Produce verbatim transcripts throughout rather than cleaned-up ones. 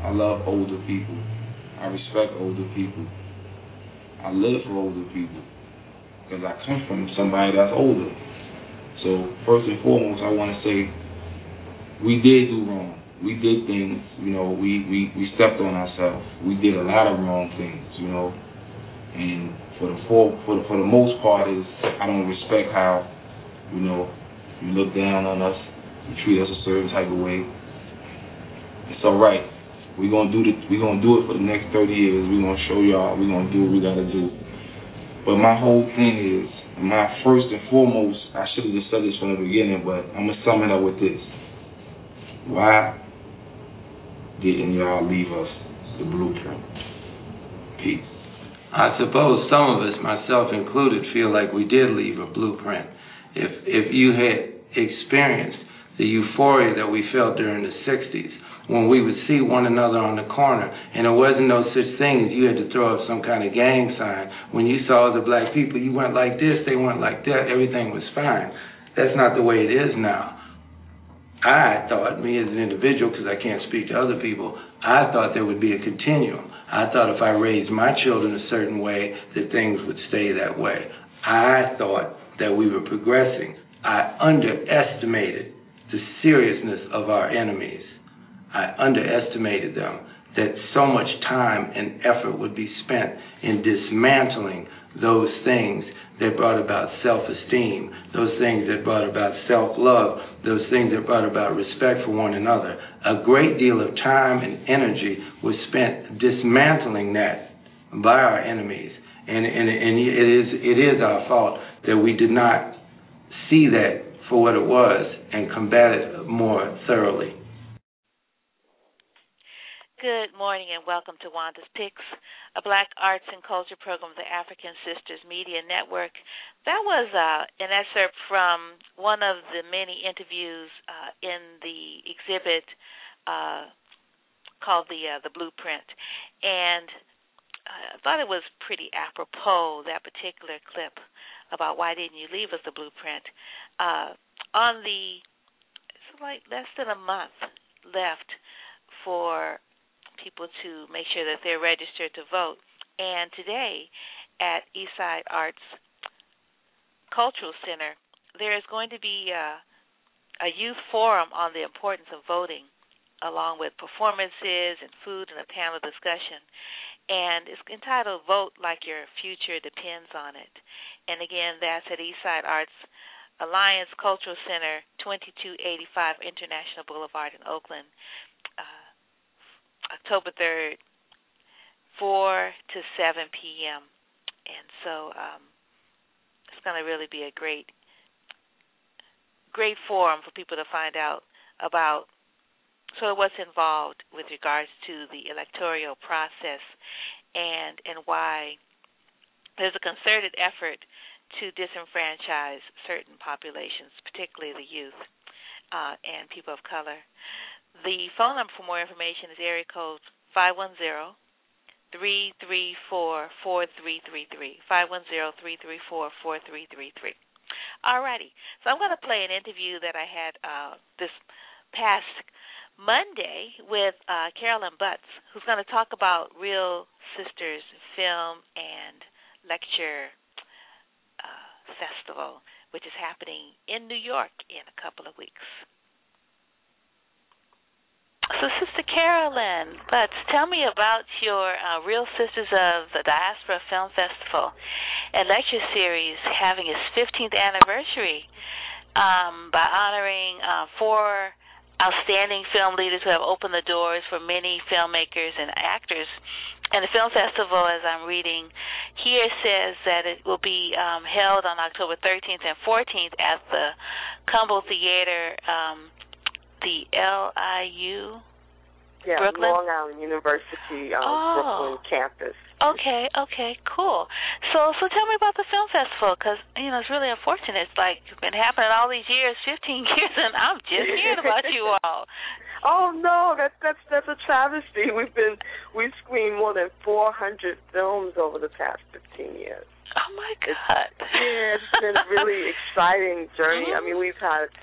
I love older people. I respect older people. I live for older people because I come from somebody that's older. So first and foremost, I want to say we did do wrong. We did things, you know, we, we, we stepped on ourselves. We did a lot of wrong things, you know. And for the for, for the for the most part is I don't respect how, you know, you look down on us, you treat us a certain type of way. It's all right. We're gonna do the we're gonna do it for the next thirty years. We're gonna show y'all. We're gonna do what we gotta do. But my whole thing is, my first and foremost, I should have just said this from the beginning, but I'm gonna sum it up with this. Why didn't y'all leave us the blueprint? Peace. I suppose some of us, myself included, feel like we did leave a blueprint. If if you had experienced the euphoria that we felt during the sixties, when we would see one another on the corner, and there wasn't no such thing as you had to throw up some kind of gang sign. When you saw the black people, you went like this, they went like that, everything was fine. That's not the way it is now. I thought, me as an individual, because I can't speak to other people, I thought there would be a continuum. I thought if I raised my children a certain way, that things would stay that way. I thought that we were progressing. I underestimated the seriousness of our enemies. I underestimated them, that so much time and effort would be spent in dismantling those things that brought about self-esteem, those things that brought about self-love, those things that brought about respect for one another. A great deal of time and energy was spent dismantling that by our enemies. And, and, and it is, it is our fault that we did not see that for what it was and combat it more thoroughly. Good morning and welcome to Wanda's Picks, a Black Arts and Culture program of the African Sisters Media Network. That was uh, an excerpt from one of the many interviews uh, in the exhibit uh, called the uh, the Blueprint, and I thought it was pretty apropos, that particular clip about why didn't you leave us the blueprint. Uh, on the it's like less than a month left for people to make sure that they're registered to vote. And today at Eastside Arts Cultural Center, there is going to be a, a youth forum on the importance of voting, along with performances and food and a panel discussion. And it's entitled Vote Like Your Future Depends on It. And again, that's at Eastside Arts Alliance Cultural Center, twenty-two eighty-five International Boulevard in Oakland. Uh, October third, four to seven p.m. And so um, it's going to really be a great, great forum for people to find out about sort of what's involved with regards to the electoral process and and why there's a concerted effort to disenfranchise certain populations, particularly the youth uh, and people of color. The phone number for more information is area code five one zero, three three four, four three three three, five one zero, three three four, four three three three. All righty. So I'm going to play an interview that I had uh, this past Monday with uh, Carolyn Butts, who's going to talk about Real Sisters Film and Lecture uh, Festival, which is happening in New York in a couple of weeks. So, Sister Carolyn Butts, tell me about your uh, Real Sisters of the Diaspora Film Festival and lecture series having its fifteenth anniversary um, by honoring uh, four outstanding film leaders who have opened the doors for many filmmakers and actors. And the film festival, as I'm reading here, says that it will be um, held on October thirteenth and fourteenth at the Cumble Theater, um, the L I U, yeah, Brooklyn? Long Island University, um, oh. Brooklyn campus. Okay, okay, cool. So, so tell me about the film festival, because you know it's really unfortunate. It's like it's been happening all these years, fifteen years, and I'm just hearing about you all. Oh no, that's that's that's a travesty. We've been we've screened more than four hundred films over the past fifteen years. Oh my God! It's, yeah, it's been a really exciting journey. Mm-hmm. I mean, we've had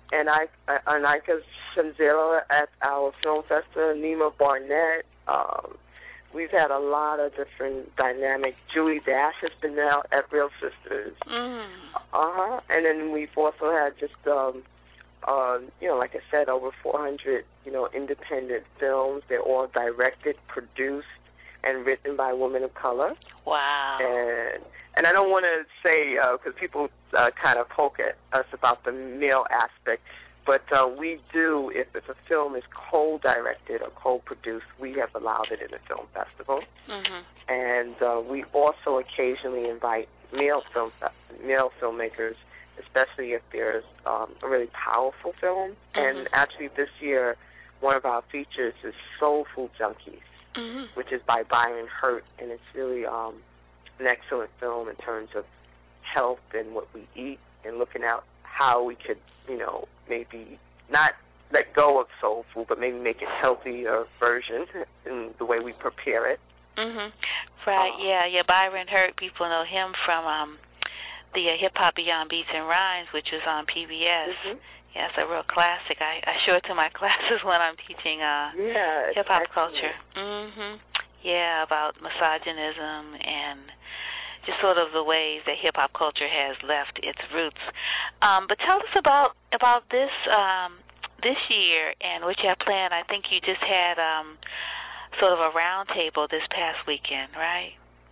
and I and Anika Shanzela at our film festival, Nima Barnett. Um, we've had a lot of different dynamic. Julie Dash has been now at Real Sisters. Mm. Uh-huh. And then we've also had just, um, uh, you know, like I said, over four hundred, you know, independent films. They're all directed, produced, and written by women of color. Wow. And and I don't want to say, because uh, people uh, kind of poke at us about the male aspect, but uh, we do, if, if a film is co-directed or co-produced, we have allowed it in a film festival. Mm-hmm. And uh, we also occasionally invite male film male filmmakers, especially if there's um, a really powerful film. Mm-hmm. And actually this year, one of our features is Soul Food Junkies, mm-hmm. which is by Byron Hurt, and it's really um, an excellent film in terms of health and what we eat and looking at how we could, you know, maybe not let go of soul food, but maybe make it healthier version in the way we prepare it. Mhm. Right. Uh, yeah. Yeah. Byron Hurt. People know him from um, the uh, Hip Hop Beyond Beats and Rhymes, which was on P B S. Mm-hmm. Yeah, it's a real classic. I, I show it to my classes when I'm teaching uh, yeah, hip hop excellent. culture. Mhm. Yeah, about misogynism and just sort of the ways that hip hop culture has left its roots. Um, but tell us about about this um, this year and what you have planned. I think you just had um, sort of a round table this past weekend, right?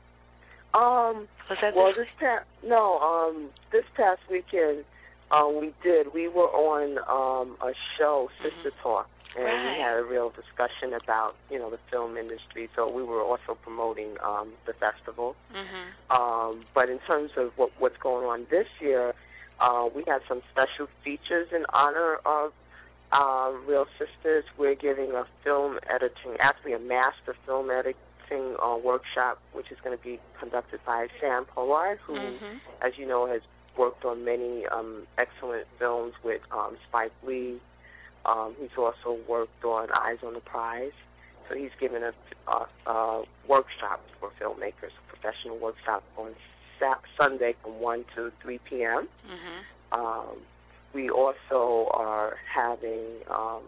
Um. Was that well, this, this past no. Um. This past weekend, um, we did. We were on um a show, Sister mm-hmm. Talk, and right. we had a real discussion about, you know, the film industry. So we were also promoting um the festival. Mm-hmm. Um. But in terms of what what's going on this year, uh, we had some special features in honor of uh, Real Sisters. We're giving a film editing, actually a master film editing uh, workshop, which is going to be conducted by Sam Pollard, who, mm-hmm. as you know, has worked on many um, excellent films with um, Spike Lee. Um, he's also worked on Eyes on the Prize. So he's given a, a, a workshop for filmmakers, a professional workshop on Sa- Sunday from one to three p.m. Mm-hmm. Um, we also are having um,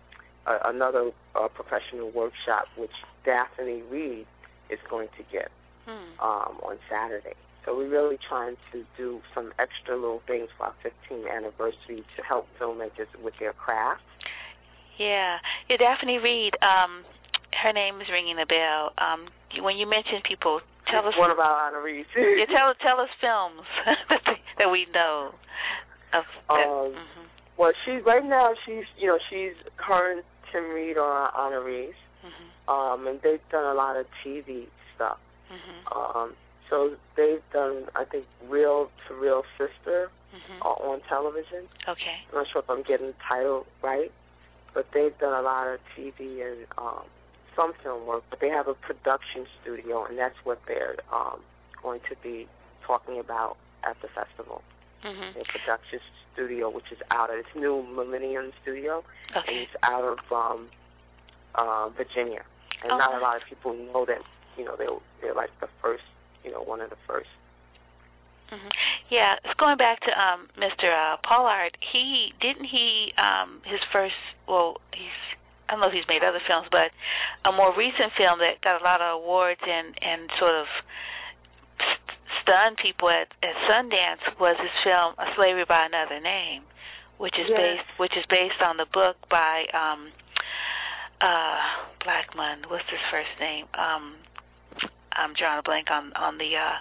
a, another uh, professional workshop, which Daphne Reed is going to give hmm. um, on Saturday. So we're really trying to do some extra little things for our fifteenth anniversary to help filmmakers with their craft. Yeah. Yeah, Daphne Reed, um, her name is ringing a bell. Um, when you mention people, tell it's us. One of our honorees. yeah, tell, tell us films that we know of. That. Um, mm-hmm. Well, she's right now. She's you know she's her and Tim Reed are our honorees, mm-hmm. um, and they've done a lot of T V stuff. Mm-hmm. Um, so they've done, I think, Real to Real Sister mm-hmm. uh, on television. Okay. I'm not sure if I'm getting the title right, but they've done a lot of T V and um, some film work. But they have a production studio, and that's what they're um, going to be talking about at the festival. Mm-hmm. Their production studio, which is out of, it's new Millennium Studio, okay. and it's out of um, uh, Virginia. And oh, not nice. a lot of people know that, you know, they're, they're like the first, you know, one of the first. Mm-hmm. Yeah, it's going back to um, Mister Uh, Pollard. He didn't he um, his first. Well, he's I don't know if he's made other films, but a more recent film that got a lot of awards and and sort of st- stunned people at, at Sundance was his film A Slavery by Another Name, which is yes. based which is based on the book by um, uh, Blackman. What's his first name? Um, I'm drawing a blank on on the. Uh,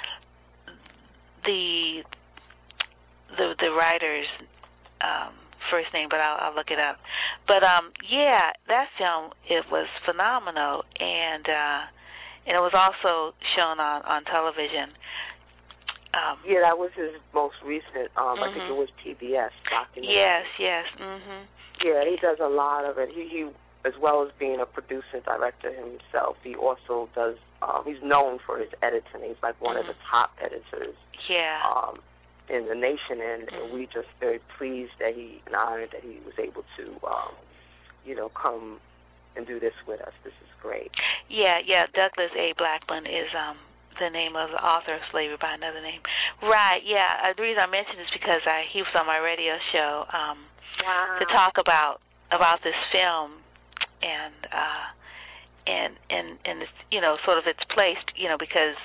The the the writer's um, first name, but I'll, I'll look it up. But um, yeah, that film it was phenomenal, and uh, and it was also shown on, on television. Um, yeah, that was his most recent. Um, mm-hmm. I think it was P B S documentary. Yes, yes. Mhm. Yeah, he does a lot of it. He, he as well as being a producer director himself, he also does. Um, he's known for his editing. He's like one mm-hmm. of the top editors. Yeah. Um, in the nation, and, mm-hmm. and we just very pleased that he and honored that he was able to, um, you know, come and do this with us. This is great. Yeah, yeah. Douglas A. Blackman is um, the name of the author of Slavery by Another Name. Right, yeah. Uh, the reason I mentioned this because I, he was on my radio show um, wow. to talk about about this film and uh, and and and it's, you know, sort of its place, you know, because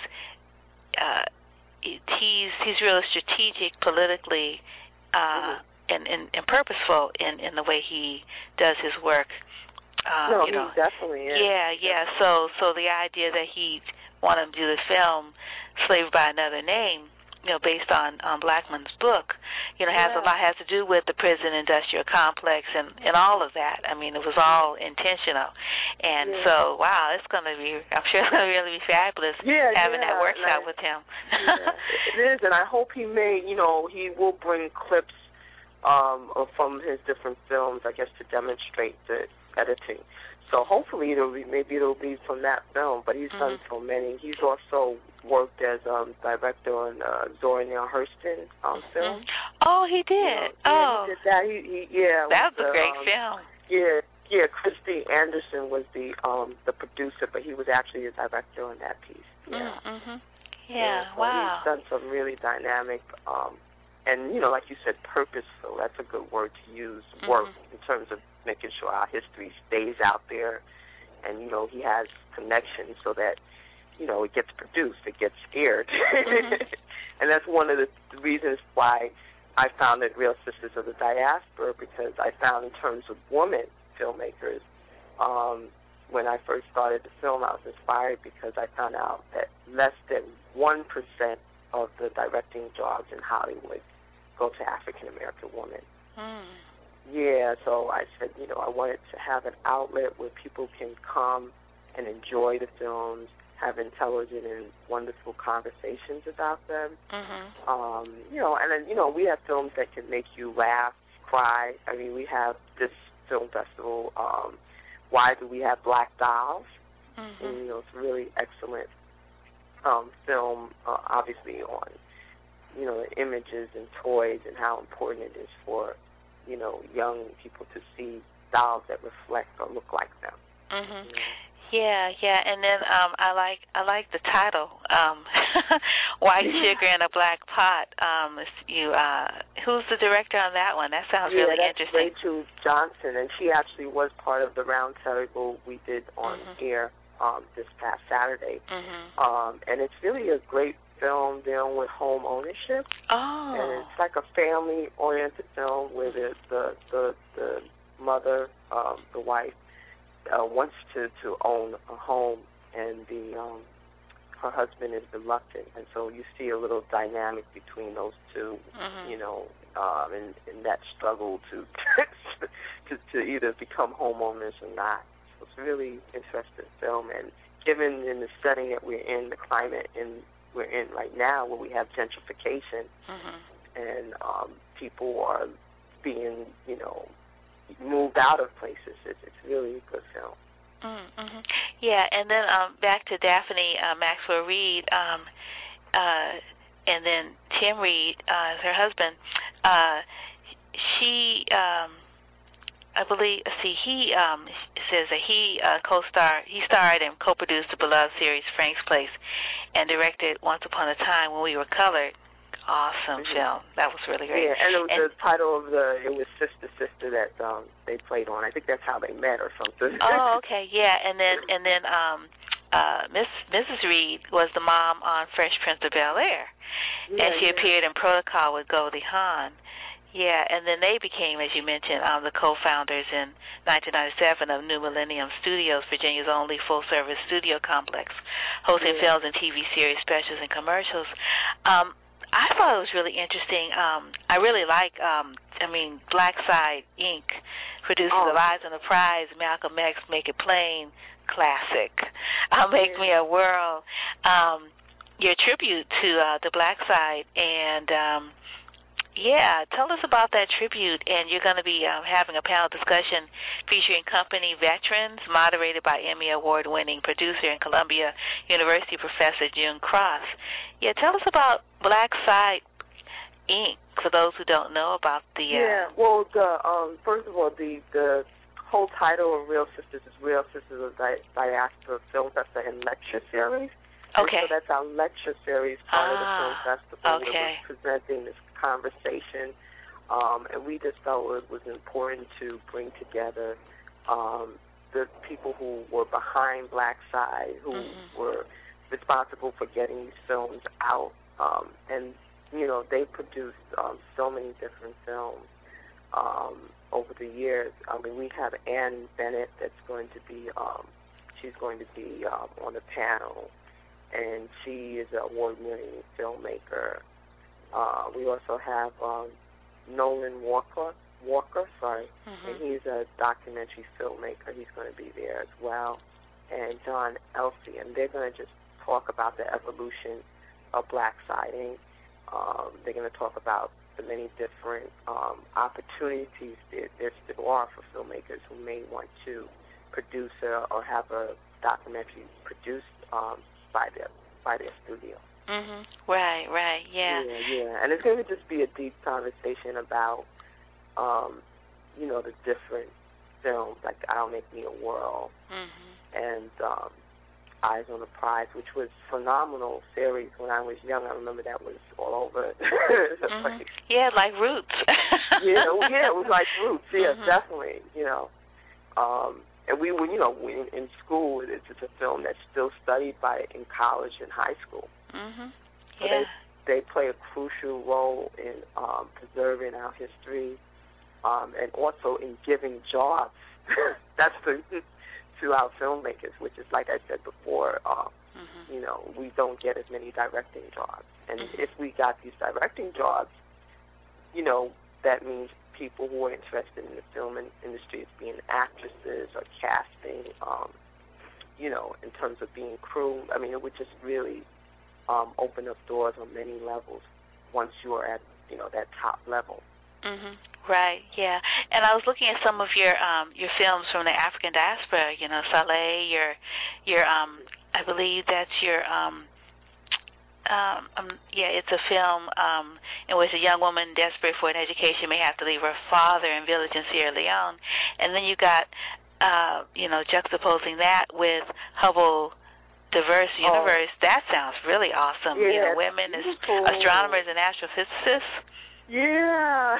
uh, it, he's he's really strategic politically uh, mm-hmm. and, and and purposeful in in the way he does his work. Uh, no, you know, he definitely is. Yeah, yeah. So, so the idea that he wanted to do the film "Slavery by Another Name," you know, based on um, Blackman's book, you know, has yeah. a lot has to do with the prison industrial complex and and all of that. I mean, it was all intentional, and yeah. so wow, it's going to be. I'm sure it's going to really be fabulous yeah, having yeah. that workshop I, with him. yeah, it is, and I hope he may. You know, he will bring clips um, from his different films, I guess, to demonstrate the editing. So hopefully it'll be, maybe it'll be from that film, but he's mm-hmm. done so many. He's also worked as um, director on uh, Zora Neale Hurston um, film. Mm-hmm. Oh, he did. You know, oh, yeah, he did that. He, he, yeah, that was the, a great um, film. Yeah, yeah. Christy Anderson was the um, the producer, but he was actually the director on that piece. Yeah. Mm-hmm. Yeah. yeah so wow. He's done some really dynamic. Um, And, you know, like you said, purposeful, that's a good word to use, work mm-hmm. in terms of making sure our history stays out there. And, you know, he has connections so that, you know, it gets produced, it gets aired. Mm-hmm. And that's one of the reasons why I founded Real Sisters of the Diaspora, because I found in terms of women filmmakers, um, when I first started the film, I was inspired because I found out that less than one percent of the directing jobs in Hollywood go to African-American women. Mm. Yeah, so I said, you know, I wanted to have an outlet where people can come and enjoy the films, have intelligent and wonderful conversations about them. Mm-hmm. Um, you know, and then, you know, we have films that can make you laugh, cry. I mean, we have this film festival, um, Why Do We Have Black Dolls? Mm-hmm. And, you know, it's a really excellent Um, film, uh, obviously on, you know, the images and toys and how important it is for, you know, young people to see dolls that reflect or look like them. Mhm. You know? Yeah, yeah, and then um, I like I like the title, um, "White Sugar in a Black Pot." Um, you, uh, who's the director on that one? That sounds yeah, really that's interesting. Rachel Johnson, and she actually was part of the round table we did on mm-hmm. air. Um, this past Saturday, mm-hmm. um, and it's really a great film dealing with home ownership. Oh, and it's like a family-oriented film where the the the, the mother, um, the wife, uh, wants to, to own a home, and the um, her husband is reluctant, and so you see a little dynamic between those two, mm-hmm. you know, um, and, and that struggle to, to to either become homeowners or not. It's a really interesting film, and given in the setting that we're in, the climate in we're in right now, where we have gentrification, mm-hmm. and um, people are being, you know, moved out of places, it's, it's really a good film. Mm-hmm. Yeah, and then um, back to Daphne uh, Maxwell Reid, um, uh, and then Tim Reid, uh, her husband. Uh, she. Um, I believe, see, he um, says that he uh, co-starred, he starred and co-produced the beloved series Frank's Place and directed Once Upon a Time When We Were Colored. Awesome mm-hmm. film. That was really great. Yeah, and, it was and the title of the, it was Sister Sister that um, they played on. I think that's how they met or something. Oh, okay, yeah. And then, and then um, uh, Miss Missus Reid was the mom on Fresh Prince of Bel-Air. Yeah, and she yeah. appeared in Protocol with Goldie Hawn. Yeah, and then they became, as you mentioned, um, the co-founders in nineteen ninety-seven of New Millennium Studios, Virginia's only full-service studio complex, hosting yeah. films and T V series, specials, and commercials. Um, I thought it was really interesting. Um, I really like, um, I mean, Black Side Incorporated produces oh. The Lies on the Prize, Malcolm X, Make It Plain, classic. I'll Make yeah. Me a World. Um, your tribute to uh, the Black Side, and um, yeah, tell us about that tribute, and you're going to be um, having a panel discussion featuring company veterans, moderated by Emmy Award-winning producer and Columbia University professor June Cross. Yeah, tell us about Black Side Incorporated, for those who don't know about the... Uh, yeah, well, the, um, first of all, the, the whole title of Real Sisters is Real Sisters of Di- Diaspora Film Festival and Lecture Series. Okay. And so that's our lecture series, part ah, of the film festival. Okay. Where we're presenting this conversation. Um, and we just felt it was important to bring together um, the people who were behind Black Side, who mm-hmm. were responsible for getting these films out. Um, and, you know, they produced um, so many different films um, over the years. I mean, we have Ann Bennett that's going to be, um, she's going to be um, on the panel, and she is an award-winning filmmaker. Uh, we also have um, Nolan Walker, Walker, sorry, mm-hmm. and he's a documentary filmmaker. He's going to be there as well, and John Elsey, and they're going to just talk about the evolution of black siding. Um, they're going to talk about the many different um, opportunities that there still are for filmmakers who may want to produce a, or have a documentary produced um, by their by their studio. Mhm. Right, right, yeah. Yeah, yeah. And it's going to just be a deep conversation about, um, you know, the different films, like I'll Make Me a World, mm-hmm. and um, Eyes on the Prize, which was a phenomenal series when I was young. I remember that was all over the mm-hmm. place. Yeah, like Roots. yeah, yeah, it was like Roots. Yeah, mm-hmm. definitely, you know. Um, and we were, you know, we, in school, it's, it's a film that's still studied by in college and high school. Mhm. So yeah. they they play a crucial role in um, preserving our history, um, and also in giving jobs. That's the to our filmmakers, which is like I said before. Um, mm-hmm. You know, we don't get as many directing jobs, and mm-hmm. if we got these directing jobs, you know, that means people who are interested in the film industry as being actresses or casting. Um, you know, in terms of being crew, I mean, it would just really Um, open up doors on many levels once you are at, you know, that top level. Mhm. Right. Yeah. And I was looking at some of your um, your films from the African diaspora. You know, Saleh. Your your um, I believe that's your um, um, um yeah. It's a film um, in which a young woman desperate for an education may have to leave her father in village in Sierra Leone, and then you got uh, you know juxtaposing that with Hubble Diverse Universe. Oh. That sounds really awesome. Yeah, you know, women as cool. astronomers and astrophysicists. Yeah.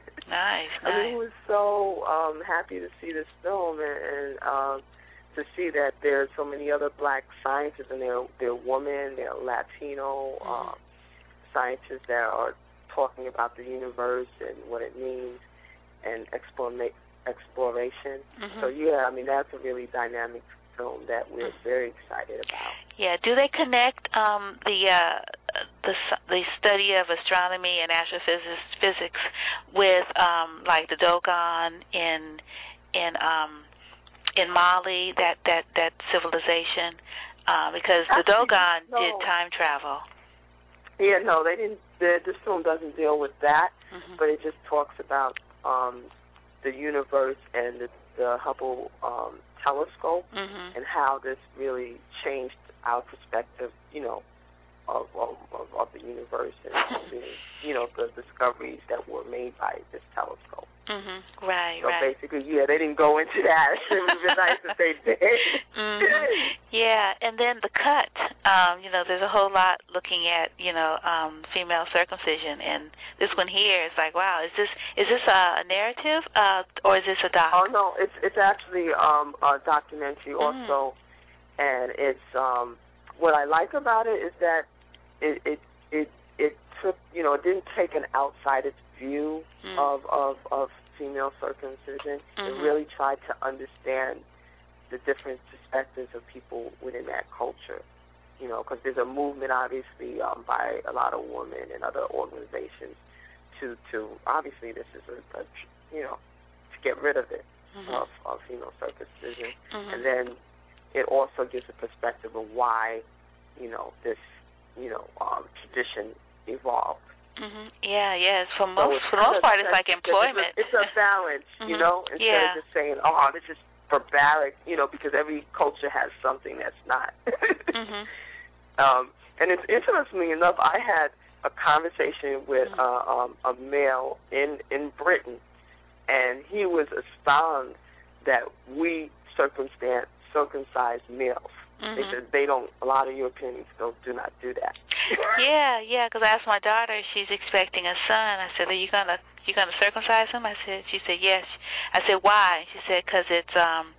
Nice, nice. I mean, we were so um, happy to see this film and, and um, to see that there's so many other black scientists, and they're, they're women, they're Latino mm-hmm. uh, scientists that are talking about the universe and what it means and explora- exploration. Mm-hmm. So, yeah, I mean, that's a really dynamic film that we're very excited about. Yeah, do they connect um, the uh, the the study of astronomy and astrophysics physics with um, like the Dogon in in um, in Mali, that that that civilization? Uh, because the Dogon no. did time travel. Yeah, no, they didn't. The, this film doesn't deal with that, mm-hmm. but it just talks about um, the universe and the, the Hubble Um, telescope mm-hmm. and how this really changed our perspective, you know, of of, of the universe and the, you know, the discoveries that were made by this telescope. Mm-hmm. Right, so right. So basically, yeah, they didn't go into that. It would have been nice if they did. mm-hmm. Yeah, and then the cut. Um, you know, there's a whole lot looking at, you know, um, female circumcision, and this one here is like, wow, is this is this a narrative uh, or is this a doc? Oh no, it's it's actually um, a documentary mm-hmm. also, and it's um, what I like about it is that it it it, it took, you know, it didn't take an outsider's view mm. of, of of female circumcision. Mm-hmm. It really tried to understand the different perspectives of people within that culture. You know, because there's a movement, obviously, um, by a lot of women and other organizations to, to obviously, this is a, a you know, to get rid of it, mm-hmm. of, of female circumcision. Mm-hmm. And then it also gives a perspective of why, you know, this, you know, um, tradition evolved. Mm-hmm. Yeah, yes. For so most, for the most part, it's like employment. It's a, it's a balance, mm-hmm. you know, instead yeah. of just saying, oh, this is barbaric, you know, because every culture has something that's not. mm-hmm. um, and it's interestingly enough, I had a conversation with mm-hmm. uh, um, a male in, in Britain, and he was astounded that we circumcised circumcised males. Mm-hmm. They said they don't. A lot of Europeans don't do not do that. yeah, yeah. Because I asked my daughter, she's expecting a son. I said, "Are you gonna you gonna circumcise him?" I said. She said, "Yes." I said, "Why?" She said, "Because it's um,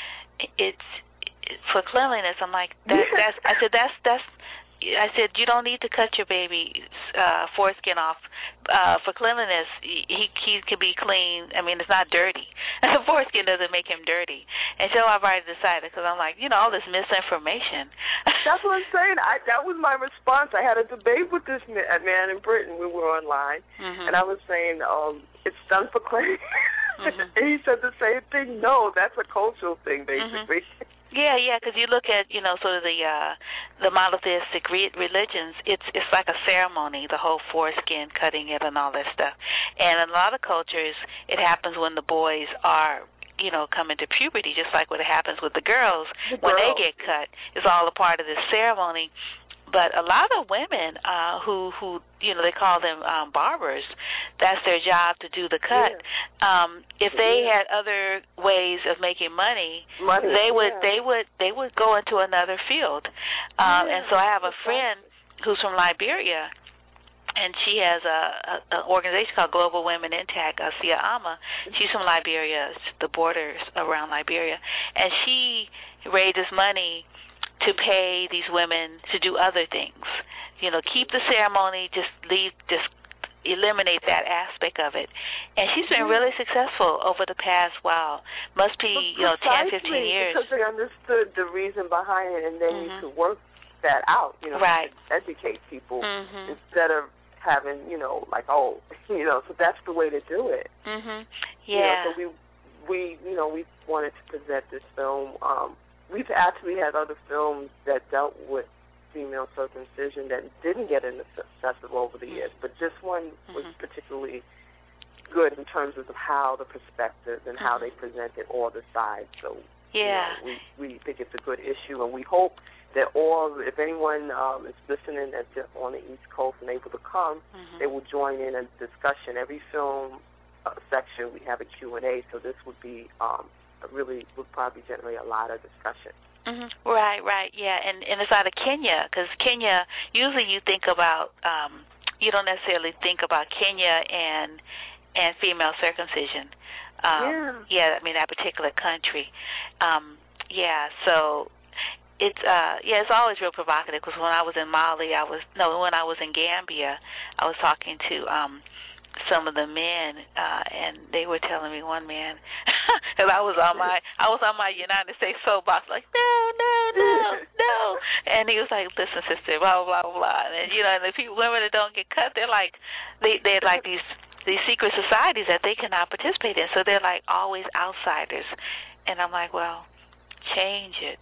it's, it's for cleanliness." I'm like, that, "That's." I said, "That's that's." I said, "You don't need to cut your baby's uh, foreskin off uh, for cleanliness. He he can be clean. I mean, it's not dirty. The foreskin doesn't make him dirty." And so I've already decided, because I'm like, you know, all this misinformation. That's what I'm saying. I, that was my response. I had a debate with this man in Britain when we were online, mm-hmm. and I was saying, um, it's done for cleaning. Mm-hmm. And he said the same thing. No, that's a cultural thing, basically. Mm-hmm. Yeah, yeah, because you look at, you know, sort of the uh, the monotheistic re- religions, it's it's like a ceremony, the whole foreskin, cutting it and all that stuff. And in a lot of cultures, it happens when the boys are, you know, coming to puberty, just like what happens with the girls the when girls. they get cut. It's all a part of this ceremony. But a lot of women uh, who, who, you know, they call them um, barbers, that's their job to do the cut. Yeah. Um, if they yeah. had other ways of making money, money they would, yeah. they would, they would go into another field. Um, yeah. And so I have a friend who's from Liberia, and she has a, a an organization called Global Women Intact, uh, Sia Ama. She's from Liberia, the borders around Liberia, and she raises money to pay these women to do other things. You know, keep the ceremony, just leave, just eliminate that aspect of it. And she's been really successful over the past, wow, must be, but you know, ten, fifteen years. Because they understood the reason behind it, and then mm-hmm. you could work that out, you know, right. educate people mm-hmm. instead of having, you know, like, oh, you know, so that's the way to do it. Mm-hmm. Yeah. You know, so we, we, you know, we wanted to present this film. Um, We've actually had other films that dealt with female circumcision that didn't get into successful over the years, but this one was mm-hmm. particularly good in terms of how the perspective and mm-hmm. how they presented all the sides. So yeah, you know, we we think it's a good issue, and we hope that all, if anyone um, is listening that's on the East Coast and able to come, mm-hmm. they will join in a discussion. Every film uh, section we have a Q and A, so this would be. Um, really would probably generate a lot of discussion. Mm-hmm. Right, right, yeah, and and it's out of Kenya, because Kenya, usually you think about, um, you don't necessarily think about Kenya and and female circumcision. Um, yeah. Yeah, I mean, that particular country. Um, yeah, so it's, uh, yeah, it's always real provocative, because when I was in Mali, I was, no, when I was in Gambia, I was talking to, um, some of the men, uh, and they were telling me, one man, because I was on my, I was on my United States soapbox, like, no, no, no, no, and he was like, listen, sister, blah, blah, blah, blah, and, you know, and the people, women that don't get cut, they're like, they, they're like these, these secret societies that they cannot participate in, so they're like always outsiders, and I'm like, well, change it.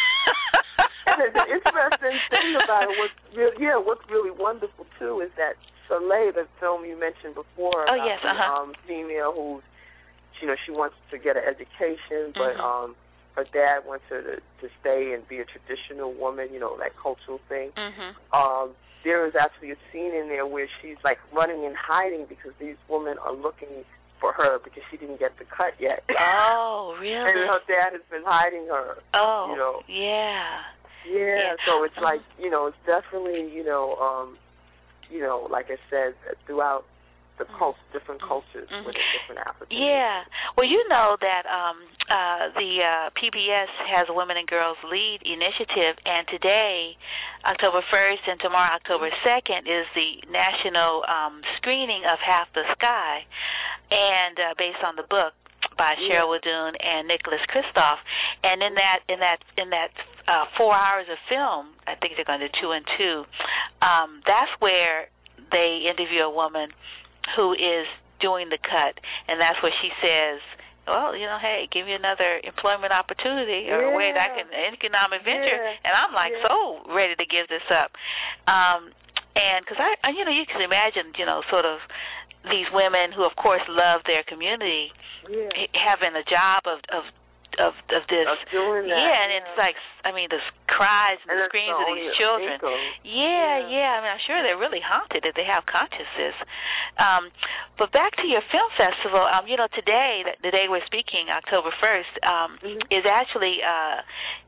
And the interesting thing about it, what's really, yeah, what's really wonderful, too, is that Soleil, the film you mentioned before, oh, about yes, the uh-huh. um, female who's, you know, she wants to get an education, but mm-hmm. um, her dad wants her to, to stay and be a traditional woman, you know, that cultural thing. Mm-hmm. Um, there is actually a scene in there where she's, like, running and hiding because these women are looking for her because she didn't get the cut yet. Oh, really? And her dad has been hiding her. Oh, you know. yeah. Yeah, yeah. so it's um, like, you know, it's definitely, you know, um, you know, like I said, throughout the cult, different cultures mm-hmm. with a different African. Yeah. Well, you know that um, uh, the uh, P B S has a Women and Girls Lead initiative, and today, October first, and tomorrow, October second, is the national um, screening of Half the Sky, and uh, based on the book by yeah. Cheryl Wadoon and Nicholas Kristof. And in that, in that, in that uh, four hours of film, I think they're going to do two and two. Um, that's where they interview a woman who is doing the cut, and that's where she says, well, you know, hey, give me another employment opportunity or yeah. a way that I can, an economic venture. Yeah. And I'm like, yeah. so ready to give this up. Um, and because I, I, you know, you can imagine, you know, sort of these women who, of course, love their community, yeah. having a job of, of of of this. Of doing that. Yeah, and yeah. it's like, I mean, the cries and, and the screams of these children. Yeah, yeah, yeah. I mean, I'm sure they're really haunted if they have consciousness. Um, but back to your film festival, um, you know, today, the day we're speaking, October first, um, mm-hmm. is actually uh,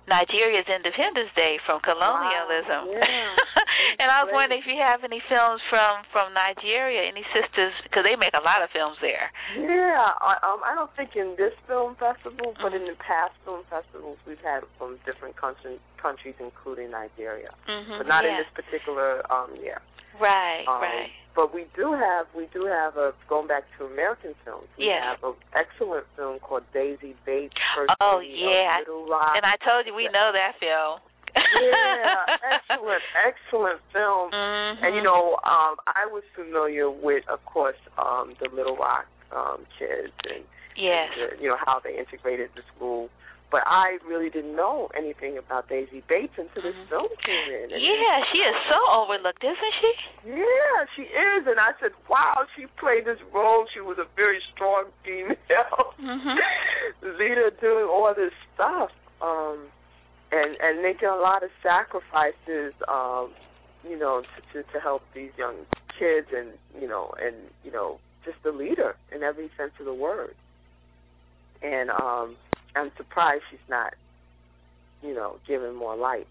Nigeria's Independence Day from colonialism. Wow, yeah. And I was Great. wondering if you have any films from, from Nigeria, any sisters, because they make a lot of films there. Yeah, I, um, I don't think in this film festival, but in the past film festivals we've had from different country, countries, including Nigeria, Mm-hmm, but not yeah. in this particular um, year. Right, Um, right. But we do have we do have a going back to American films. We Yes. have an excellent film called Daisy Bates. First Oh, Lady yeah. of Little Rock. And I told you we know that film. Yeah, excellent, excellent film. Mm-hmm. And you know, um, I was familiar with, of course, um, the Little Rock um, kids and, yes. and the, you know how they integrated the school. But I really didn't know anything about Daisy Bates until this Mhm. film came in. And Yeah, she is so overlooked, isn't she? Yeah, she is. And I said, wow, she played this role. She was a very strong female Mhm. leader doing all this stuff. Um, and, and making a lot of sacrifices, um, you know, to, to, to help these young kids and, you know, and, you know, just a leader in every sense of the word. And, um, I'm surprised she's not, you know, given more light.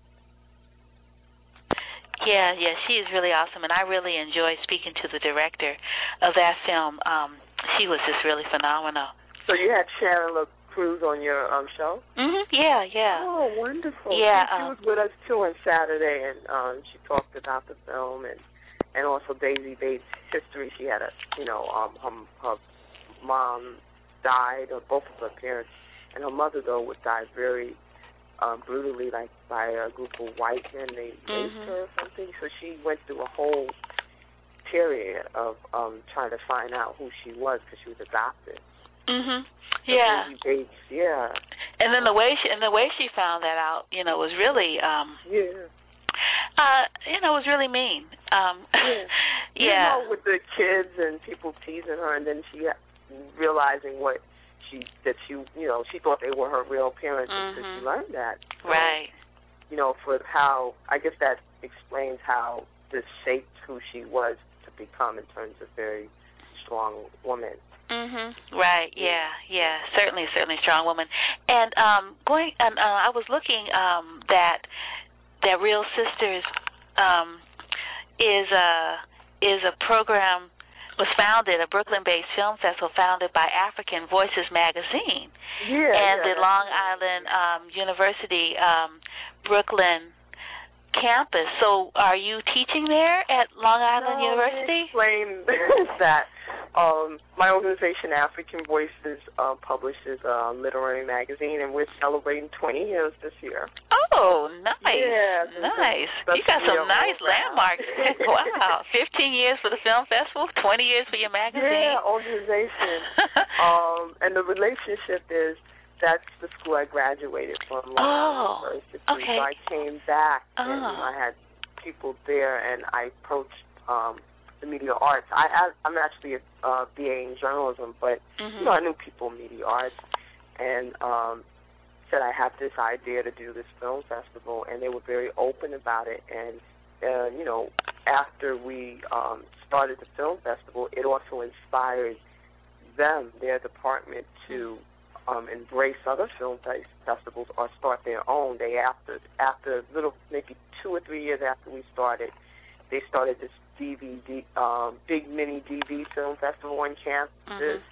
Yeah, yeah, she is really awesome, and I really enjoyed speaking to the director of that film. Um, she was just really phenomenal. So you had Sharon LaCruz on your um, show? Mhm. Yeah, yeah. Oh, wonderful. Yeah, She, she um, was with us too on Saturday, and um, she talked about the film and and also Daisy Bates' history. She had a, you know, um, her, her mom died, or both of her parents. And her mother, though, would die very um, brutally, like by a group of white men. They raped Mhm. her or something. So she went through a whole period of um, trying to find out who she was because she was adopted. Mhm. So Yeah. Daisy Bates, yeah. And then the way she and the way she found that out, you know, was really, um, Yeah. uh, you know, was really mean. Um, Yeah. yeah. You know, with the kids and people teasing her, and then she realizing what. She that she you know she thought they were her real parents Mhm. until she learned that. So, Right. You know, for how I guess that explains how this shaped who she was to become in terms of very strong woman. Mhm. Right. Yeah. Yeah. Certainly, certainly a strong woman. And um, going, and uh, I was looking um, that that Real Sisters um, is a is a program. Was founded, a Brooklyn-based film festival founded by African Voices magazine, Yeah, and yeah, the Long Island um, University um, Brooklyn campus. So, are you teaching there at Long Island no, University? Explain that. Um, my organization, African Voices, uh, publishes a literary magazine, and we're celebrating twenty years this year. Oh, nice. Yeah, nice. that's You got a some nice year landmarks. old. Wow. fifteen years for the film festival, twenty years for your magazine. Yeah, organization. um, and the relationship is that's the school I graduated from, Long Oh, Island University. okay. So I came back, and Oh. I had people there, and I approached um, the media arts. I, I, I'm actually a uh, B A in journalism, but Mhm. you know, I knew people in media arts, and um, said I have this idea to do this film festival, and they were very open about it. And uh, you know, after we um, started the film festival, it also inspired them, their department, to um, embrace other film fe- festivals or start their own. They after after little maybe two or three years after we started, they started this D V D, um, big mini D V film festival on campus. Mhm.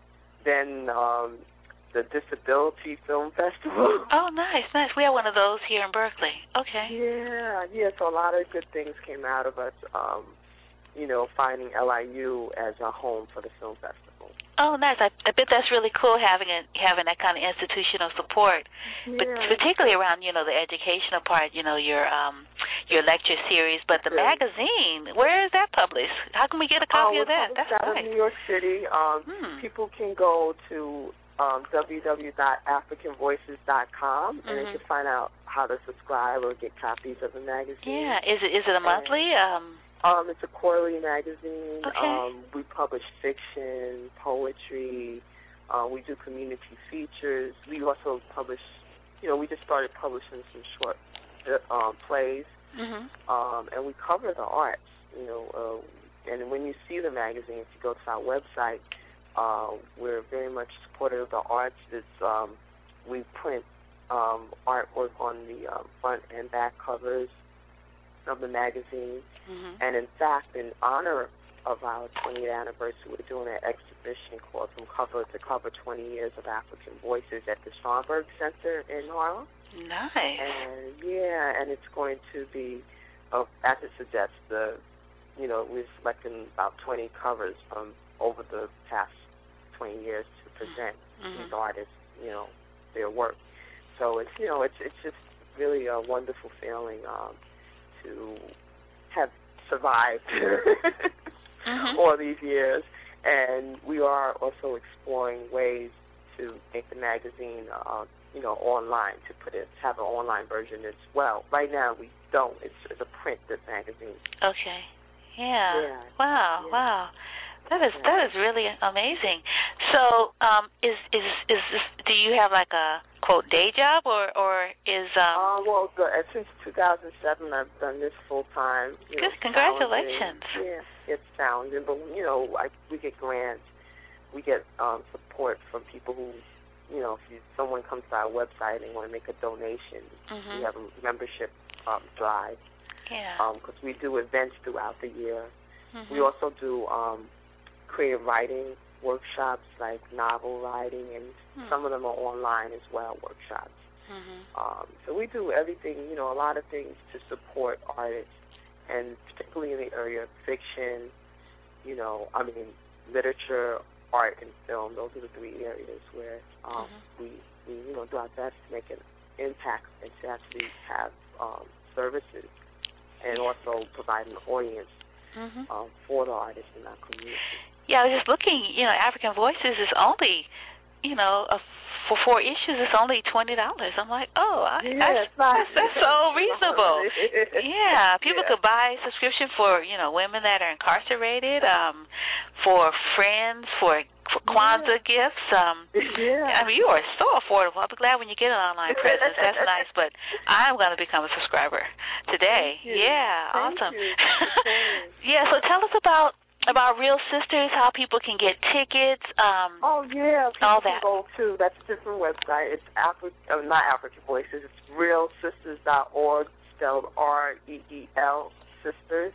Then um, the Disability Film Festival. Oh, nice, nice. We have one of those here in Berkeley. Okay. Yeah, yeah. So a lot of good things came out of us. Um, you know, finding L I U as a home for the film festival. Oh, nice. I, I bet that's really cool having it, having that kind of institutional support, but Yeah. particularly around, you know, the educational part, you know, your um your lecture series, but the Sure. magazine, where is that published? How can we get a copy uh, of that? That's out nice. of New York City. Um, Hmm. People can go to um, w w w dot african voices dot com, and Mhm. they can find out how to subscribe or get copies of the magazine. Yeah. Is it is it a monthly? Um. Um, it's a quarterly magazine. Okay. Um, we publish fiction, poetry. Uh, we do community features. We also publish, you know, we just started publishing some short uh, um, plays, Mhm. um, and we cover the arts. You know, uh, and when you see the magazine, if you go to our website, uh, we're very much supportive of the arts. It's um, we print um, artwork on the um, front and back covers of the magazine. Mm-hmm. And in fact, in honor of our twentieth anniversary, we're doing an exhibition called From Cover to Cover, twenty years of African Voices at the Schomburg Center in Harlem. Nice. And, yeah, and it's going to be, uh, as it suggests, the, you know, we're selecting about twenty covers from over the past twenty years to present mm-hmm. these artists, you know, their work. So it's, you know, it's it's just really a wonderful feeling um, to have survived mm-hmm. all these years. And we are also exploring ways to make the magazine, uh, you know, online, to put it, have an online version as well. Right now we don't. It's, it's a printed magazine. Okay. Yeah. yeah. Wow. Yeah. Wow. That is yeah. that is really amazing. So, um, is is is this, do you have like a quote day job, or or is um? Uh, well, the, uh, since two thousand seven, I've done this full time. Good. Congratulations. Yeah, it's challenging, but you know, I, we get grants, we get um, support from people who, you know, if you, someone comes to our website and want to make a donation, mm-hmm. we have a membership um, drive. Yeah. Because um, we do events throughout the year. Mm-hmm. We also do um, creative writing workshops, like novel writing, and mm-hmm. some of them are online as well, workshops. Mm-hmm. Um, so we do everything, you know, a lot of things to support artists, and particularly in the area of fiction, you know, I mean, literature, art, and film. Those are the three areas where um, mm-hmm. we, we, you know, do our best to make an impact and to actually have um, services and also provide an audience mm-hmm. um, for the artists in our community. Yeah, I was just looking, you know, African Voices is only, you know, a, for four issues it's only twenty dollars. I'm like, oh, I, yeah, I, that's, that's so reasonable. Yeah, people yeah. could buy a subscription for, you know, women that are incarcerated, um, for friends, for, for Kwanzaa yeah. gifts. Um, yeah. I mean, you are so affordable. I'll be glad when you get an online presence. That's nice, but I'm going to become a subscriber today. Yeah, Thank awesome. You. Yeah, so tell us about About Real Sisters, how people can get tickets. Um, oh, yeah. People all that. Can go to, that's a different website. It's Afri- uh, not African Voices. It's real sisters dot org, spelled R E E L, sisters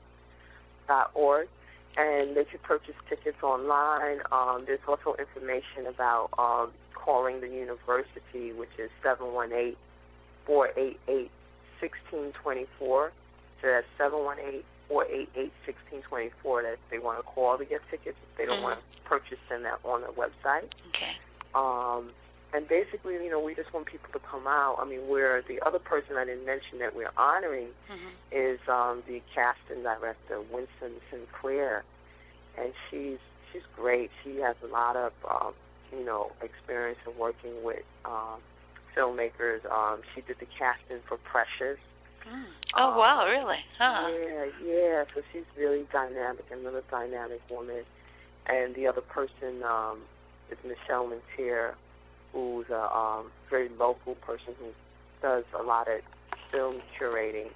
dot org. And they can purchase tickets online. Um, there's also information about um, calling the university, which is seven one eight, four eight eight, one six two four. So that's seven one eight, four eight eight, one six two four, that if they want to call to get tickets, if they don't mm-hmm. want to purchase them that on the website. Okay. Um, and basically, you know, we just want people to come out. I mean, we're, the other person I didn't mention that we're honoring mm-hmm. is um, the casting director, Winston Sinclair. And she's she's great. She has a lot of, um, you know, experience in working with um, filmmakers. Um, she did the casting for Precious. Mm. Oh, um, wow, really? Huh. Yeah, yeah. So she's really dynamic, another dynamic woman. And the other person um, is Michelle Montier, who's a um, very local person who does a lot of film curating.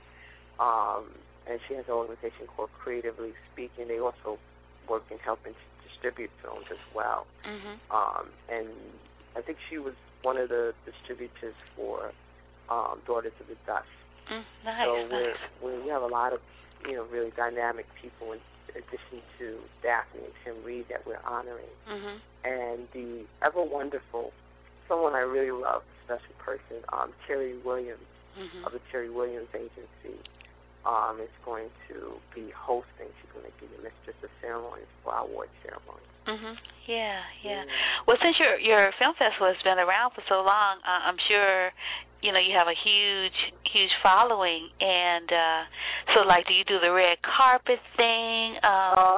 Um, and she has an organization called Creatively Speaking. They also work in helping distribute films as well. Mm-hmm. Um, and I think she was one of the distributors for um, Daughters of the Dust. Mm, nice, so nice. we're, we're, we have a lot of, you know, really dynamic people in addition to Daphne and Tim Reed that we're honoring. Mm-hmm. And the ever wonderful, someone I really love, special person, um, Terry Williams mm-hmm. of the Terry Williams Agency, um, is going to be hosting. She's going to be the mistress of ceremonies for our award ceremony. Mhm. Yeah, yeah, yeah. Well, since your your film festival has been around for so long, uh, I'm sure you know you have a huge, huge following. And uh, so, like, do you do the red carpet thing? Um, uh,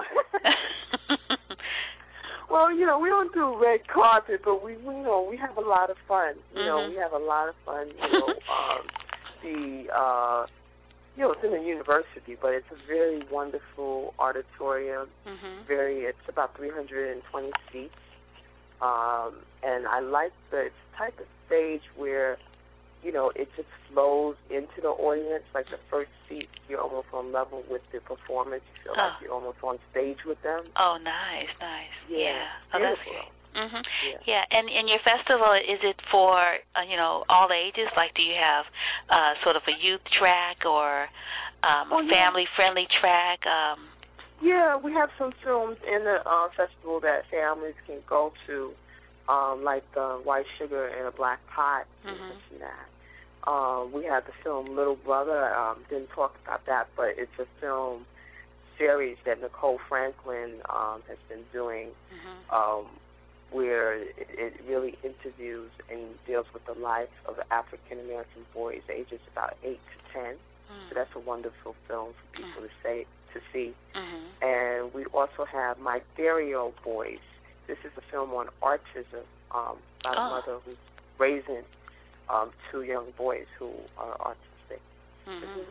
well, you know, we don't do red carpet, but we, we you know, we have a lot of fun. You mm-hmm. know, we have a lot of fun. You know, um, the. Uh, You know, it's in a university, but it's a very wonderful auditorium. Mm-hmm. Very, it's about three hundred twenty seats, um, and I like the type of stage where, you know, it just flows into the audience. Like the first seat, you're almost on level with the performance. You feel oh. like you're almost on stage with them. Oh, nice, nice. Yeah, yeah. Oh, beautiful. that's great. Mhm. Yeah. Yeah, and and your festival, is it for uh, you know, all ages? Like, do you have uh, sort of a youth track or um, oh, a yeah. family friendly track? Um, Yeah, we have some films in the uh, festival that families can go to, um, like uh, White Sugar in a Black Pot. mhm. And that. Um, we have the film Little Brother. Um, didn't talk about that, but it's a film series that Nicole Franklin um, has been doing, Mhm. um, where it, it really interviews and deals with the life of African American boys, ages about eight to ten. Mhm. So that's a wonderful film for people to say to see. Mhm. And we also have My Stereo Boys. This is a film on autism um, about Oh. a mother who's raising um, two young boys who are autistic. Mhm.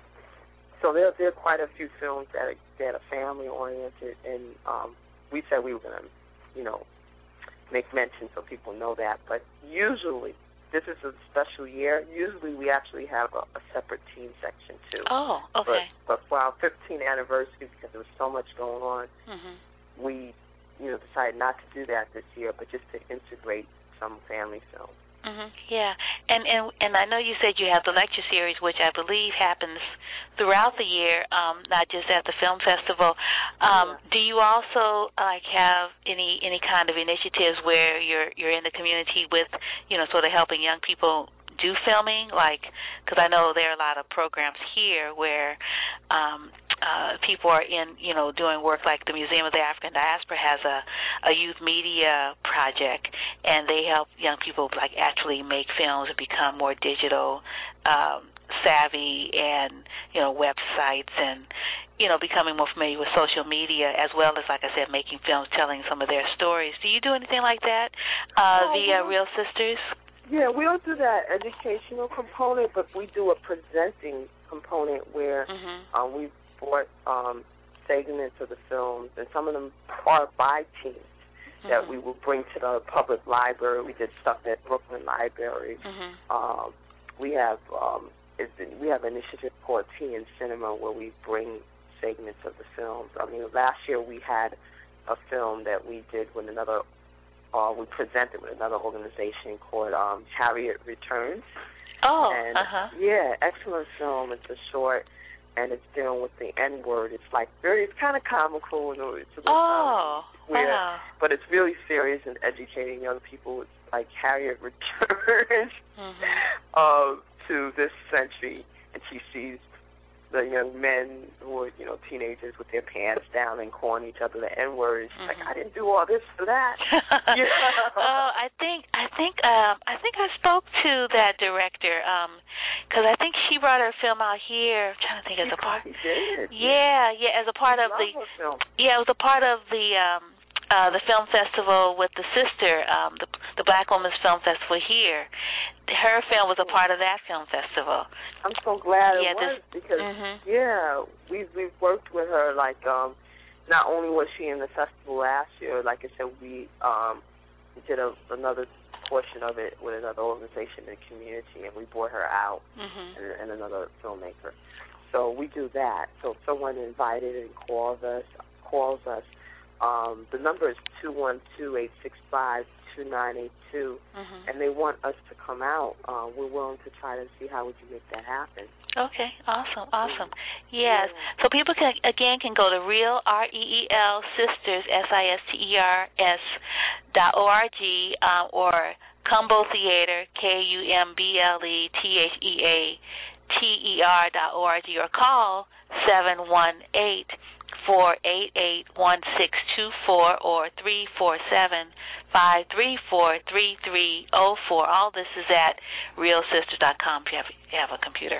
So there, there are quite a few films that are, that are family oriented, and um, we said we were going to, you know, make mention so people know that. But usually, this is a special year. Usually, we actually have a, a separate teen section too. Oh, okay. But, but for our fifteenth anniversary, because there was so much going on, Mhm. we, you know, decided not to do that this year, but just to integrate some family films. Mhm. Yeah, and and and I know you said you have the lecture series, which I believe happens throughout the year, um, not just at the film festival. Um, Yeah. Do you also like have any any kind of initiatives where you're you're in the community with, you know, sort of helping young people do filming? Like, because I know there are a lot of programs here where um, uh, people are in, you know, doing work, like the Museum of the African Diaspora has a, a youth media project, and they help young people like actually make films and become more digital um, savvy, and, you know, websites, and, you know, becoming more familiar with social media, as well as, like I said, making films telling some of their stories. Do you do anything like that uh, Oh, via well, Real Sisters? Yeah, we don't do that educational component, but we do a presenting component where Mm-hmm. um, we brought um, segments of the films, and some of them are by teams that Mm-hmm. we will bring to the public library. We did stuff at Brooklyn Library. Mm-hmm. Um, we have um, it's, we have an initiative called Tea and Cinema where we bring segments of the films. I mean, last year we had a film that we did with another. Uh, we presented with another organization called um, Harriet Returns. Oh, and, uh-huh. Yeah, excellent film. It's a short, and it's dealing with the N-word. It's like very, it's kind of comical. You know, it's a little Oh, weird, wow. but it's really serious and educating young people. It's like Harriet returns Mm-hmm. uh, to this century, and she sees the young men who are, you know, teenagers with their pants down and calling each other the N-word. She's Mm-hmm. like, I didn't do all this for that. Yeah. Oh, I think I think um, I think I spoke to that director because um, I think she brought her film out here. I'm trying to think She as a part. probably did. Yeah, yeah, as a part I of love the. her film. Yeah, it was a part of the um, uh, the film festival with the sister, um, the the Black Women's Film Festival here. Her film was a part of that film festival. I'm so glad Yeah, it was this- because mhm. yeah, we we've worked with her. Like, um, not only was she in the festival last year, like I said, we um did a, another portion of it with another organization in the community, and we brought her out Mhm. and, and another filmmaker. So we do that. So if someone invited and calls us, calls us, um, the number is two one two, eight six five, two nine eight two, Mhm. and they want us to come out. Uh, we're willing to try to see how we can make that happen. Okay, awesome, awesome. Yes. Yeah. So people can again can go to Real R E E L Sisters S I S T E R S dot O R G um, or Cumbo Theater K U M B L E T H E A T E R dot O R G or call seven one eight four eight eight one six two four or three four seven five three four three three zero four. All this is at real sisters dot com if you have, you have a computer.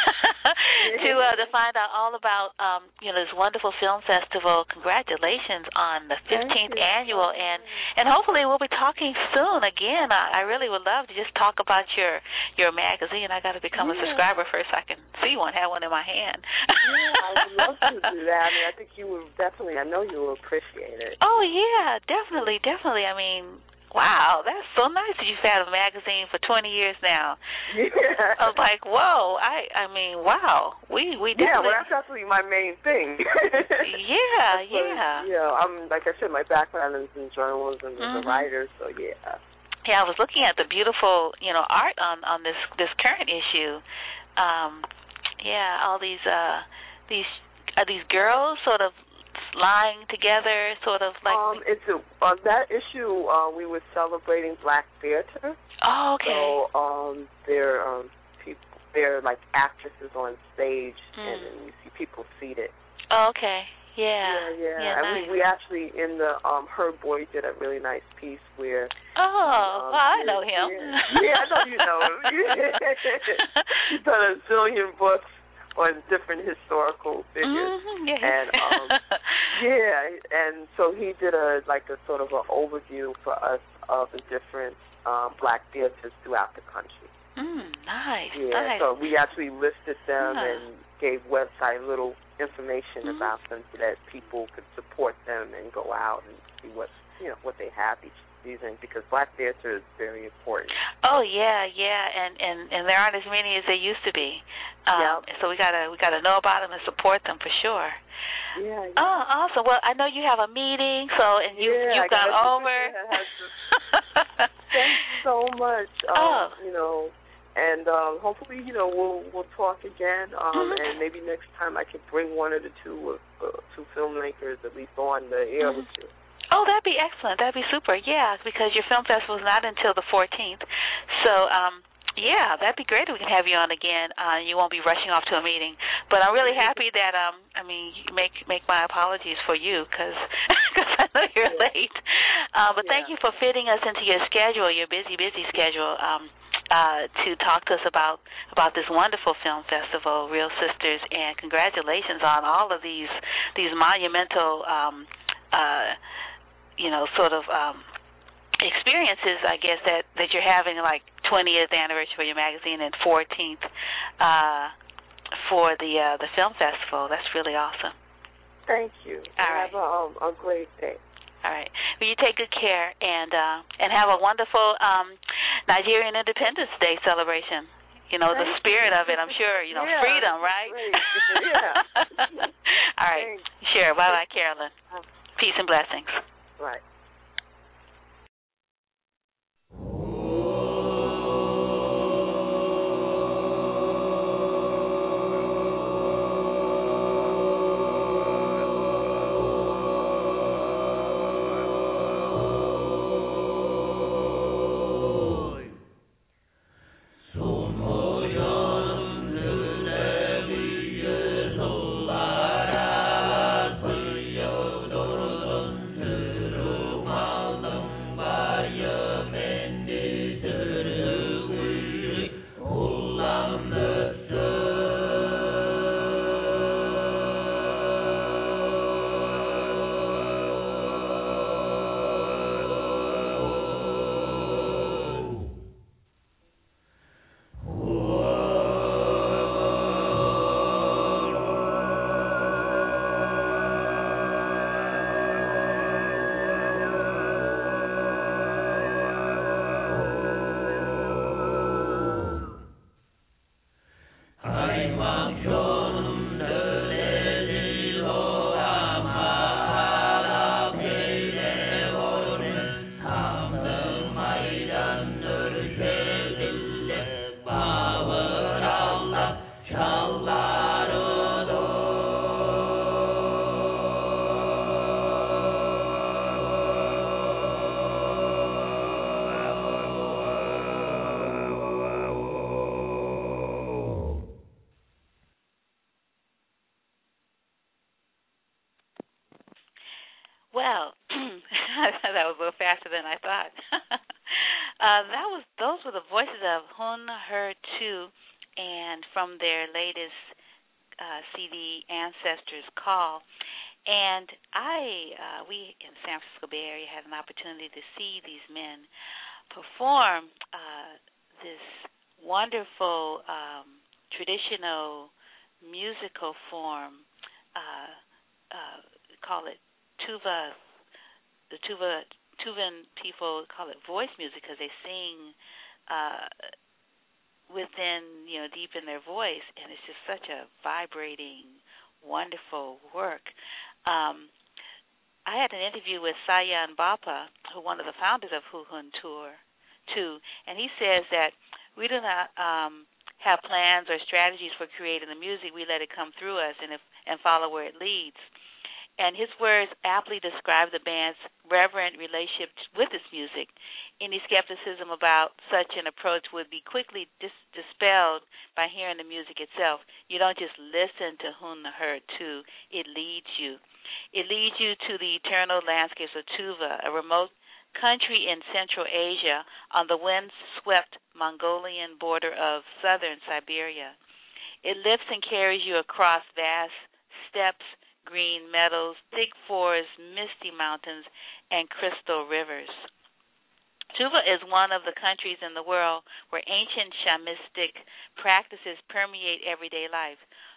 to uh, to find out all about um, you know, this wonderful film festival. Congratulations on the fifteenth annual, and and hopefully we'll be talking soon again. I, I really would love to just talk about your your magazine. I got to become yeah. a subscriber first so I can see one, have one in my hand. Yeah, I would love to do that. I mean, I think you would definitely, I know you will appreciate it. Oh, yeah, definitely, definitely. I mean, Wow, that's so nice that you've had a magazine for twenty years now. Yeah. I was like, whoa, I I mean, wow. We we Yeah, definitely... well, that's absolutely my main thing. yeah, what, yeah. Yeah, I'm, like I said, my background is in journalism mm-hmm. as a writer, so yeah. Yeah, I was looking at the beautiful, you know, art on, on this, this current issue. Um, yeah, all these, uh, these, are these girls sort of lying together, sort of like... Um, it's a, on that issue, uh, we were celebrating Black theater. Oh, okay. So, um, they're, um, people, they're like actresses on stage, mm. and then you see people seated. Oh, okay. Yeah. Yeah, yeah. yeah and nice. we, we actually, in the, um, Herb Boyd did a really nice piece where... Oh, um, well, I yeah, know him. Yeah. yeah, I know you know him. He's done a zillion books on different historical figures. Mm-hmm, yeah. And um yeah, and so he did a like a sort of an overview for us of the different um black theaters throughout the country. Mm, nice. Yeah, nice. so we actually listed them yeah. and gave website little information mm-hmm. about them so that people could support them and go out and see what you know what they have each season, because black theater is very important. Oh yeah, yeah, and, and, and there aren't as many as there used to be. Um, yep. So we gotta we gotta know about them and support them for sure. Yeah. yeah. Oh, awesome. Well, I know you have a meeting, so and you yeah, you've gone over. Thanks so much. Um, oh. You know, and um, hopefully, you know, we'll we'll talk again, um, mm-hmm. and maybe next time I can bring one of the two uh, two filmmakers at least on the air mm-hmm. with you. Oh, that'd be excellent. That'd be super. Yeah, because your film festival is not until the fourteenth. So, um, yeah, that'd be great if we can have you on again. Uh, you won't be rushing off to a meeting. But I'm really happy that, um, I mean, you make make my apologies for you because I know you're yeah. late. Uh, but yeah. thank you for fitting us into your schedule, your busy, busy schedule, um, uh, to talk to us about, about this wonderful film festival, Real Sisters, and congratulations on all of these these monumental um, uh you know, sort of um, experiences, I guess, that, that you're having, like twentieth anniversary for your magazine and fourteenth uh, for the uh, the film festival. That's really awesome. Thank you. All right. Have a, um, a great day. All right. Well, you take good care and uh, and have a wonderful um, Nigerian Independence Day celebration. You know, Thank the spirit you. of it, I'm sure, you know, yeah, freedom, right? yeah. All right. Thanks. Sure. Bye-bye, Carolyn. Peace and blessings. Right. Well, that was a little faster than I thought. uh, that was those were the voices of Hun Her Tu, and from their latest uh, C D, Ancestors Call. And I, uh, we in the San Francisco Bay Area had an opportunity to see these men perform uh, this wonderful um, traditional musical form. Uh, uh, call it Tuva, the Tuva Tuvan people call it voice music because they sing uh, within, you know, deep in their voice, and it's just such a vibrating, wonderful work. Um, I had an interview with Sayan Bapa, who one of the founders of Huhun Tour, too, and he says that we do not um, have plans or strategies for creating the music. We let it come through us and if, and follow where it leads. And his words aptly describe the band's reverent relationship with its music. Any skepticism about such an approach would be quickly dis- dispelled by hearing the music itself. You don't just listen to Hun Her Tu, it leads you. It leads you to the eternal landscapes of Tuva, a remote country in Central Asia on the wind-swept Mongolian border of southern Siberia. It lifts and carries you across vast steppes, green meadows, thick forests, misty mountains, and crystal rivers. Tuva is one of the countries in the world where ancient shamanistic practices permeate everyday life.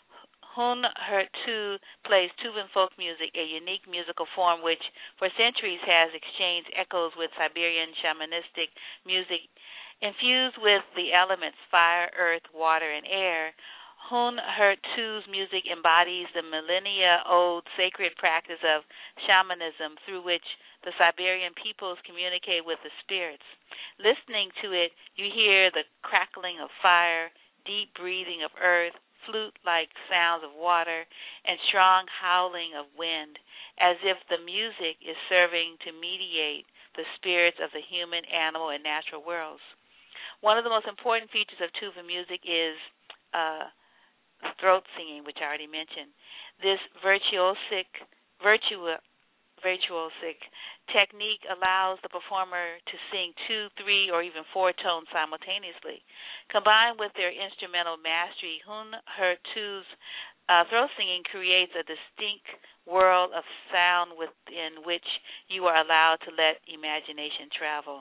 Hun Her Tu plays Tuvan folk music, a unique musical form which for centuries has exchanged echoes with Siberian shamanistic music. Infused with the elements fire, earth, water, and air, Hun Her Tu's music embodies the millennia-old sacred practice of shamanism through which the Siberian peoples communicate with the spirits. Listening to it, you hear the crackling of fire, deep breathing of earth, flute-like sounds of water, and strong howling of wind, as if the music is serving to mediate the spirits of the human, animal, and natural worlds. One of the most important features of Tuva music is uh, throat singing, which I already mentioned. This virtuosic, virtua, virtuosic technique allows the performer to sing two, three, or even four tones simultaneously. Combined with their instrumental mastery, Hun Her Tu's uh, throat singing creates a distinct world of sound within which you are allowed to let imagination travel.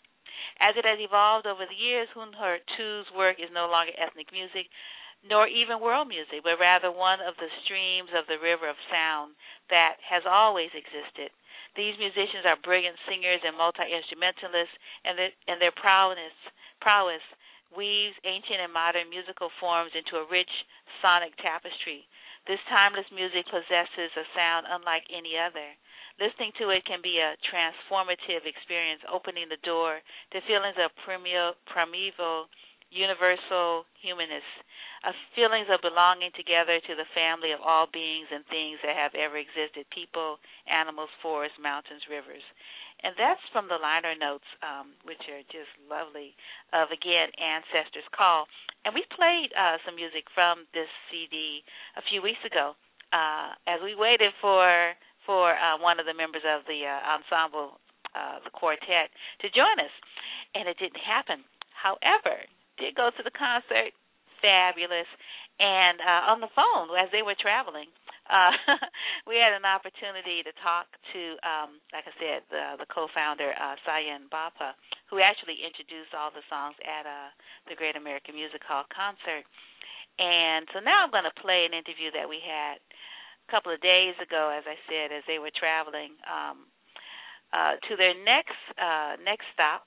As it has evolved over the years, Hun Her Tu's work is no longer ethnic music, nor even world music, but rather one of the streams of the river of sound that has always existed. These musicians are brilliant singers and multi-instrumentalists, and, the, and their prowess, prowess weaves ancient and modern musical forms into a rich sonic tapestry. This timeless music possesses a sound unlike any other. Listening to it can be a transformative experience, opening the door to feelings of primeval, primeval universal humanness, of feelings of belonging together to the family of all beings and things that have ever existed, people, animals, forests, mountains, rivers. And that's from the liner notes, um, which are just lovely, of, again, Ancestors Call. And we played uh, some music from this C D a few weeks ago uh, as we waited for for uh, one of the members of the uh, ensemble, uh, the quartet, to join us. And it didn't happen. However, did go to the concert, fabulous, and uh, on the phone as they were traveling, uh, we had an opportunity to talk to, um, like I said, the, the co-founder, uh, Sayan Bapa, who actually introduced all the songs at uh, the Great American Music Hall concert. And so now I'm going to play an interview that we had a couple of days ago, as I said, as they were traveling um, uh, to their next uh, next stop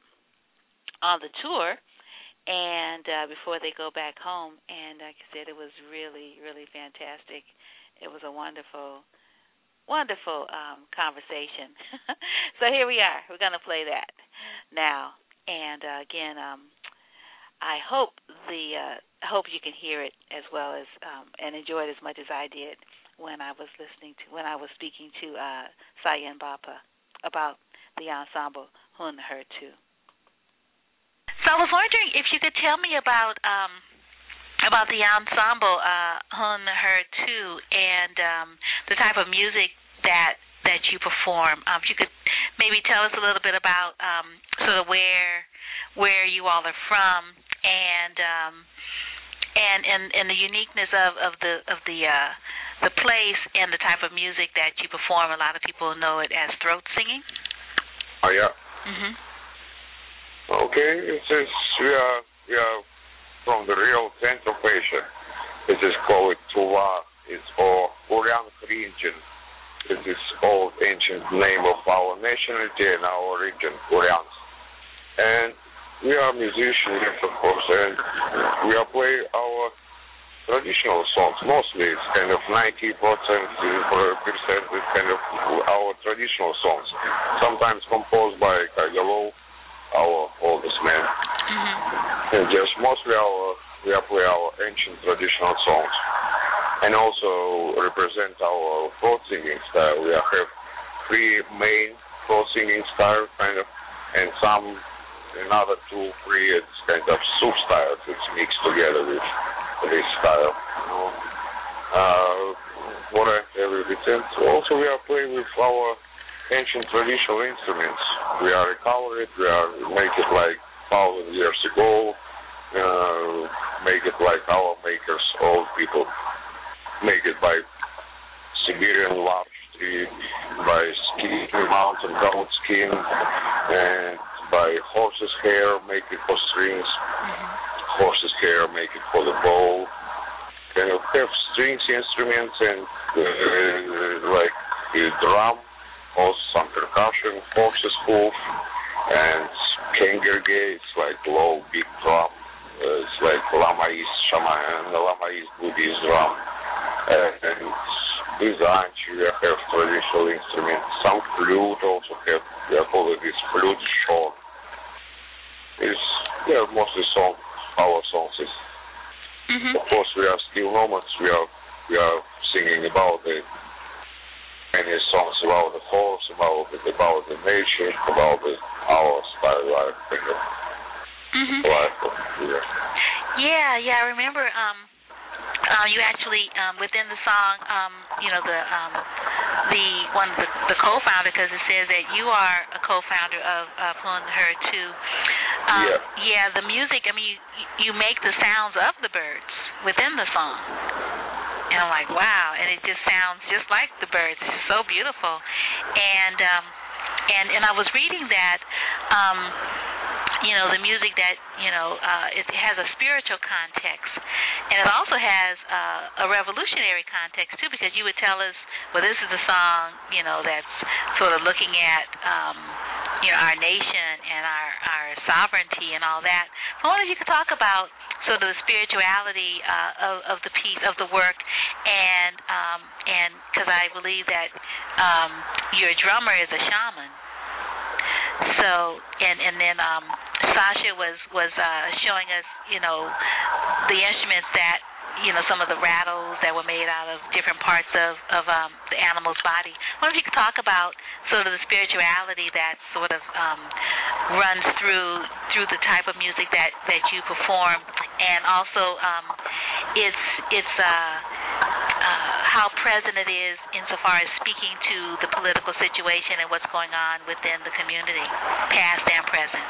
on the tour, and uh, before they go back home. And like I said, it was really, really fantastic. It was a wonderful, wonderful um, conversation. So here we are. We're going to play that now. And uh, again, um, I hope the uh, I hope you can hear it as well as um, and enjoy it as much as I did when I was listening to when I was speaking to uh, Sayan Bapa about the ensemble Hun Her Tu. So I was wondering if you could tell me about um, about the ensemble uh, Hun Her Tu and um, the type of music that that you perform. Um, if you could maybe tell us a little bit about um, sort of where where you all are from and um, and, and and the uniqueness of, of the of the uh, the place and the type of music that you perform. A lot of people know it as throat singing. Oh yeah. Mhm. Okay, since we are we are from the real center of Asia, this is called Tuva. It's or Uryan region. It is old ancient name of our nationality and our region, Koreans. And we are musicians, of course, and we are play our traditional songs. Mostly it's kind of ninety percent percent is kind of our traditional songs. Sometimes composed by Kagalo, our oldest man. Mm-hmm. And just mostly our we are play our ancient traditional songs. And also represent our throat singing style. We have three main throat singing style, kind of, and some another two, three. It's kind of soup styles. It's mixed together with this style. You know. Uh, what I have with it. Also, we are playing with our ancient traditional instruments. We are recover it. We are make it like thousand years ago. Uh, make it like our makers, old people. Make it by Siberian larch tree, by skin, mountain goat skin, and by horse's hair, make it for strings. Mm-hmm. Horse's hair, make it for the bow. Kind of have strings instruments and uh, like a drum, also some percussion, horse's hoof, and kengerge. It's like low, big drum. Uh, it's like Lamais shaman, Lamais Buddhist drum. Uh, and these actually have traditional instruments. Some flute also have, they call it this flute short. It's, yeah, mostly song, our songs is. Mm-hmm. Of course, we are still nomads. We are, we are singing about the, many songs about the horse, about the, about the nature, about the, our style life, kind of mm-hmm. life. Of, yeah. yeah, yeah, I remember, um, Uh, you actually, um, within the song, um, you know, the um, the one the, the co-founder, because it says that you are a co-founder of uh, Pun Her too. Um, yeah. Yeah, the music. I mean, you, you make the sounds of the birds within the song, and I'm like, wow, and it just sounds just like the birds. It's just so beautiful, and um, and and I was reading that. Um, You know, the music that, you know, uh, it has a spiritual context. And it also has uh, a revolutionary context, too, because you would tell us, well, this is a song, you know, that's sort of looking at, um, you know, our nation and our, our sovereignty and all that. So I wonder if you could talk about sort of the spirituality uh, of, of the piece, of the work, and um, and because I believe that um, your drummer is a shaman. So, and and then um, Sasha was was uh, showing us, you know, the instruments that, you know, some of the rattles that were made out of different parts of of um, the animal's body. I wonder if you could talk about sort of the spirituality that sort of um, runs through through the type of music that, that you perform, and also um, it's it's. Uh, Uh, how present it is insofar as speaking to the political situation and what's going on within the community, past and present.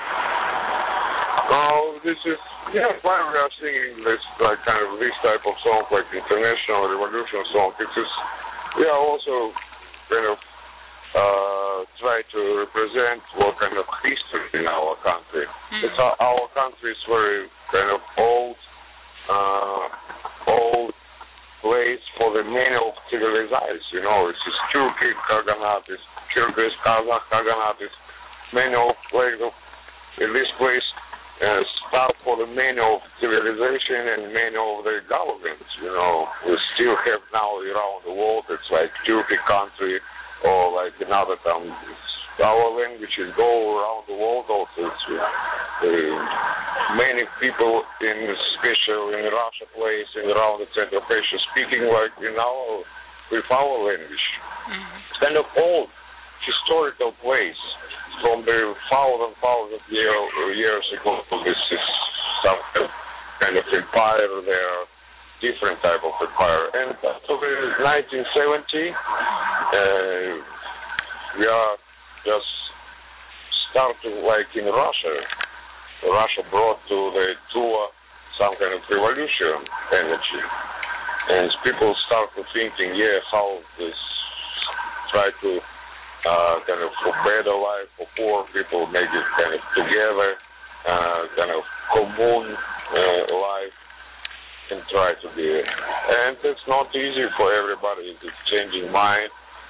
Oh, this is, yeah, why we are singing this like, kind of this type of song, like international revolution song. This is, we are also kind of uh, try to represent what kind of history in our country. Mm-hmm. It's our, our country is very kind of old, uh, old. place for the many of civilizations, you know, it's Turkey, Kaghanat, it's Kyrgyz, Kazakh, Kaghanat, it's many of place of, in this place uh, start for the many of civilization and many of the governments, you know, we still have now around the world, it's like Turkey country or like another town, our languages go around the world also. It's, uh, many people, in especially in Russia, place and around the Central Asia, speaking like in our with our language. Mm-hmm. It's kind of old historical place from the thousand thousand year, years ago. This is some kind of empire there, different type of empire. And after nineteen seventy, uh, we are just starting like in Russia. Russia brought to the tour some kind of revolution energy. And people start to thinking, yeah, how this try to uh, kind of for better life for poor people, make it kind of together, uh, kind of commune uh, life, and try to be it. And it's not easy for everybody. It's changing mind.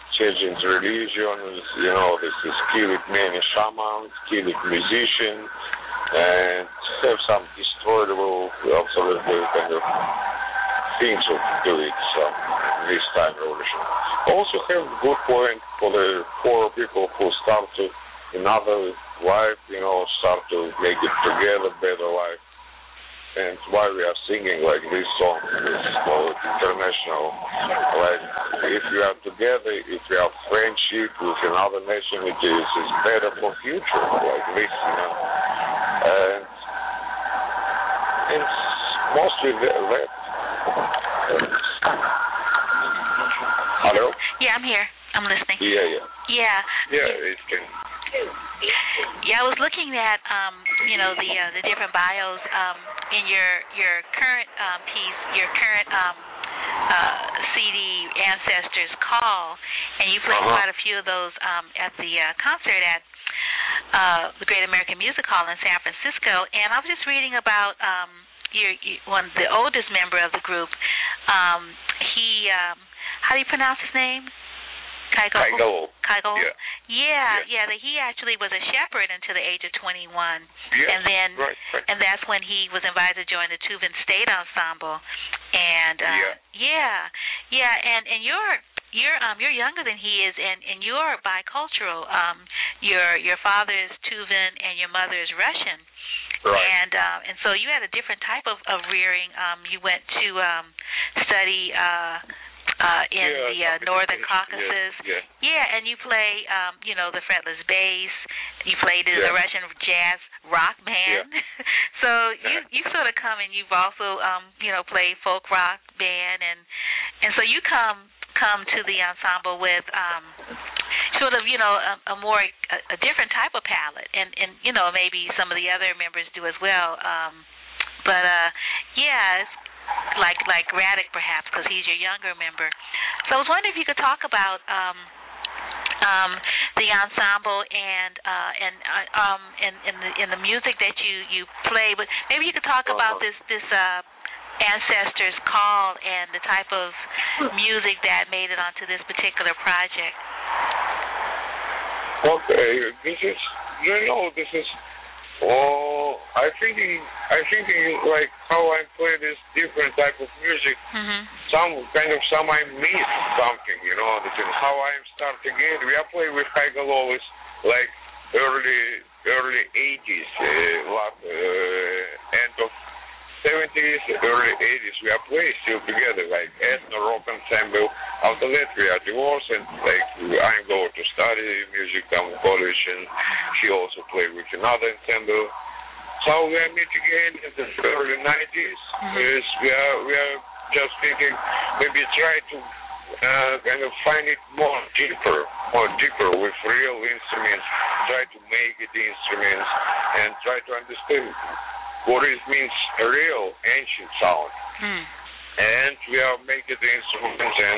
changing religions, you know, this is killed many shamans, killed musicians, and have some destroyable, absolutely kind of things of do it some this time revolution. Also have good point for the poor people who start to another life, you know, start to make it together, better life. And why we are singing like this song, this called international, like if we are together, if we have friendship with another nationalities, it's better for future, like this, you know. And it's mostly that. Hello? Yeah, I'm here. I'm listening. Yeah, yeah. Yeah. Yeah, it can. Yeah, I was looking at um, you know, the uh, the different bios um, in your your current um, piece, your current um, uh, C D, Ancestors Call, and you played uh-huh. quite a few of those um, at the uh, concert at uh, the Great American Music Hall in San Francisco. And I was just reading about um, your, your one the oldest member of the group. Um, he, um, how do you pronounce his name? Kaigo. Kaigo. Kaigo. Yeah. Yeah, yeah. yeah. That he actually was a shepherd until the age of twenty-one, yes, and then right, right. and that's when he was invited to join the Tuvan State Ensemble. And uh, yeah, yeah, yeah. And and you're you're um you're younger than he is, and and you're bicultural. Um, your your father is Tuvan and your mother is Russian. Right. And uh, and so you had a different type of, of rearing. Um, you went to um, study. Uh, Uh, in yeah, the uh, Northern Caucasus. Yeah, yeah. yeah, and you play, um, you know, the fretless bass. You played in yeah. the Russian jazz rock band. Yeah. so you you sort of come and you've also, um, you know, played folk rock band, and and so you come come to the ensemble with um, sort of, you know, a, a more a, a different type of palette, and and you know maybe some of the other members do as well. Um, but uh, yeah. It's, like like Radic perhaps, because he's your younger member. So I was wondering if you could talk about um, um, the ensemble and uh, and uh, um, and, and the in the music that you, you play. But maybe you could talk uh-huh. about this this uh, Ancestors Call and the type of music that made it onto this particular project. Okay, this is you know this is. Oh, I thinking, I thinking like how I play this different type of music. Mm-hmm. Some kind of some I miss something, you know. This is how I start again. We are playing with Kaigo Lolis like early, early eighties, uh, like, uh, end of seventies, early eighties. We are playing still together, like ethno rock ensemble. After that, we are divorced, and like I'm going to study music down in college, and she also played with another ensemble. So we are meeting again in the early nineties. Mm-hmm. Yes, we are we are just thinking maybe try to uh, kind of find it more deeper, more deeper with real instruments. Try to make it instruments and try to understand what it means a real ancient sound. Mm. And we are making the instruments and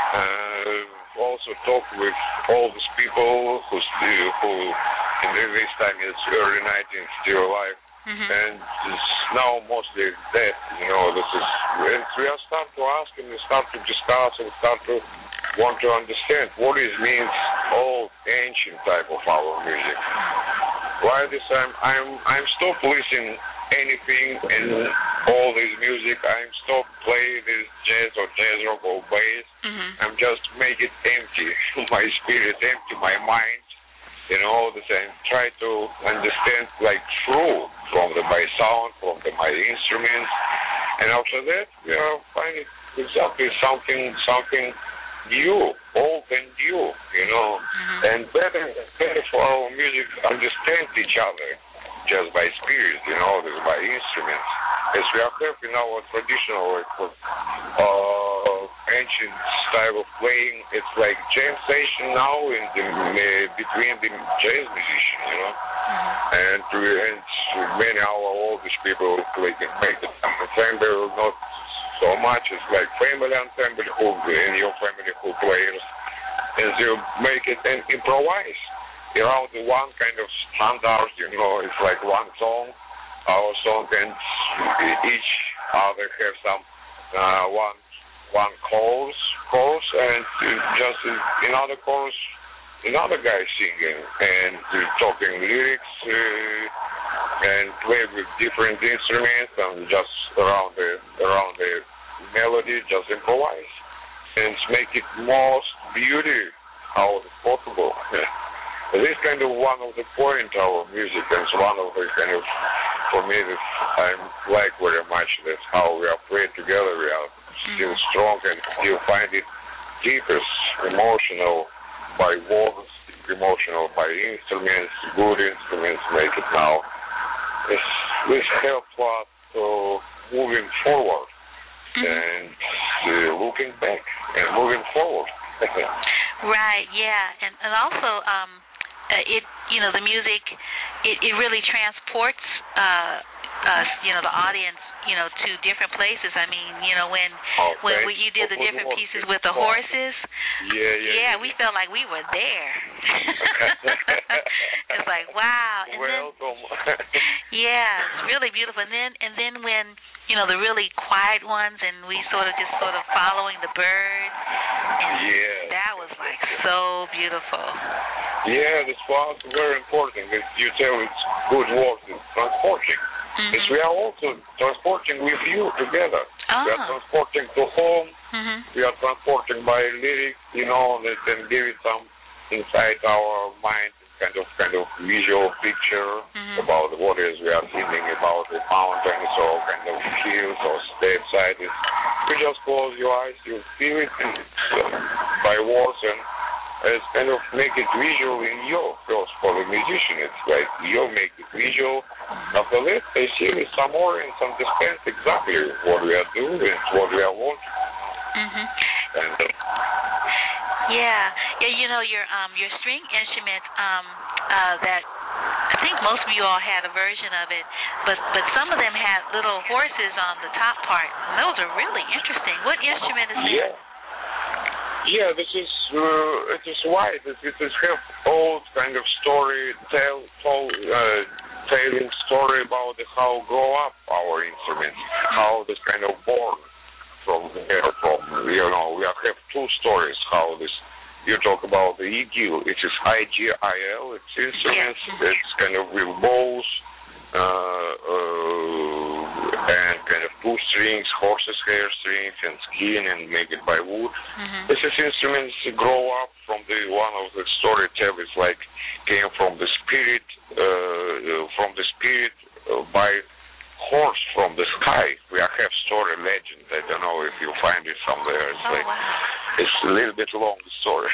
uh, also talk with all these people who still, who in this time is early nineties still alive. Mm-hmm. And it's now mostly dead, you know, this is, and we are start to ask and we start to discuss and start to want to understand what it means old ancient type of our music. Why this time I'm I'm stop listening anything and all this music. I'm stop playing this jazz or jazz rock or bass. Mm-hmm. I'm just make it empty, my spirit empty, my mind, you know, the same. Try to understand like through from the my sound, from the my instruments, and after that, we are finding exactly something something new, old and new, you know, mm-hmm. and better better for our music understand each other just by spirit, you know, by instruments. As we are having our traditional like, uh, ancient style of playing, it's like jam session now in the uh, between the jazz musicians, you know, Mm-hmm. and, and many of our oldish people like make the ensemble not so much. It's like family ensemble who in your family who plays, and you make it and improvise around the one kind of standard, you know, it's like one song, our song, and each other have some uh, one one chorus chorus, and uh, just another chorus, another guy singing and uh, talking lyrics uh, and play with different instruments and just around the around the melody, just improvise and make it most beauty how it's possible. This kind of one of the point our music, and it's one of the kind of, for me, that I like very much. That's how we are playing together. We are still strong and still find it deepest emotional by words, emotional by instruments, good instruments make it now. This, this helps us to moving forward and uh, looking back and moving forward. Right, yeah. And, and also, um, it, you know, the music, it, it really transports uh, us, you know, the audience, you know, to different places. I mean, you know, when okay. when, when you did the different pieces with the horses, yeah, yeah, yeah, yeah, we felt like we were there. It's like, wow. And Welcome. Then, yeah, it's really beautiful. And then and then when, you know, the really quiet ones, and we sort of just sort of following the birds, and yeah. that was like so beautiful. Yeah, this was very important. As you tell, it's good words, it's transporting. Mm-hmm. It's we are also transporting with you together. Oh. We are transporting to home. Mm-hmm. We are transporting by lyrics, you know, and then give it some inside our mind, kind of kind of visual picture mm-hmm. about what is we are thinking about the mountains or kind of hills or steep sides. You just close your eyes, you feel it and, uh, by words and. It's kind of make it visual in your first for the musician. It's like you make it visual. After that, they see it some more and understand exactly what we are doing and what we are wanting. Mm-hmm. And, uh, yeah, yeah. You know your um your string instrument um uh that I think most of you all had a version of it, but but some of them had little horses on the top part. And those are really interesting. What instrument is that? Yeah. Yeah, this is uh, it is white. It, it is have old kind of story, tell, tell uh, telling story about the, how grow up our instruments, how this kind of born from there. From you know, we have two stories. How this you talk about the I G I L. It is I G I L. It's instruments. Yeah. It's kind of with bows. Uh, uh, and kind of two strings, horses' hair strings, and skin, and make it by wood. Mm-hmm. This is instruments grow up from the one of the storytellers, like came from the spirit, uh, from the spirit uh, by horse from the sky. We have story legend. I don't know if you find it somewhere. It's oh, like wow. it's a little bit long story.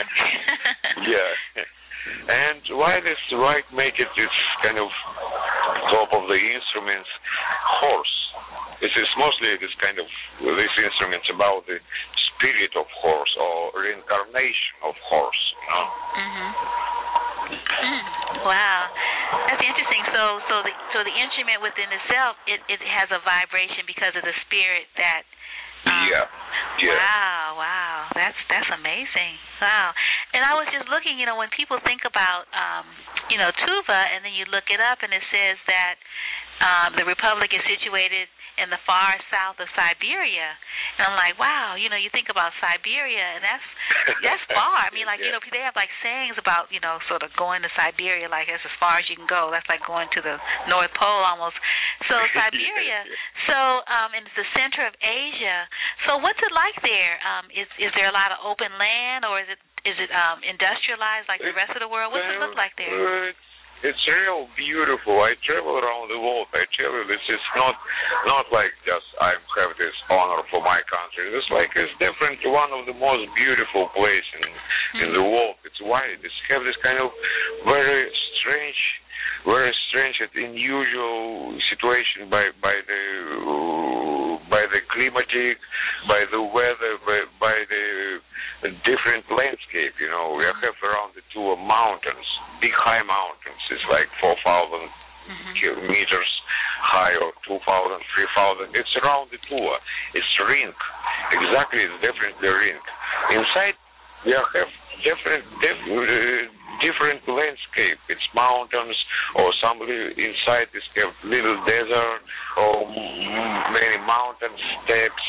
Yeah. And why this right make it it's kind of top of the instruments horse. This is mostly this kind of these instruments about the spirit of horse or reincarnation of horse, you know. Mhm. Mm. Wow. That's interesting. So so the so the instrument within itself it, it has a vibration because of the spirit that Um, yeah. Yeah. Wow, wow. That's that's amazing. Wow. And I was just looking, you know, when people think about um, you know, tuba and then you look it up and it says that um, the republic is situated in the far south of Siberia. And I'm like, wow, you know, you think about Siberia and that's that's far. I mean, like, yeah. you know, they have like sayings about, you know, sort of going to Siberia, like that's as far as you can go. That's like going to the North Pole almost. So Siberia, yeah. so um, and it's the center of Asia. So what's it like there? Um, is is there a lot of open land, or is it is it um, industrialized like the rest of the world? What's it look like there? Uh, it's real beautiful. I travel around the world. I tell you, this is not not like just I have this honor for my country. It's like it's different. One of the most beautiful places in mm-hmm. in the world. It's white. It's have this kind of very strange. Very strange and unusual situation by by the uh, by the climatic, by the weather, by, by the different landscape. You know, we have around the two mountains, big high mountains. It's like four thousand mm-hmm. meters high or two thousand, three thousand. It's around the two. It's rink. Exactly, it's definitely rink. Inside, we have different different. Uh, different landscape. It's mountains, or some inside is a little desert, or many mountain steps,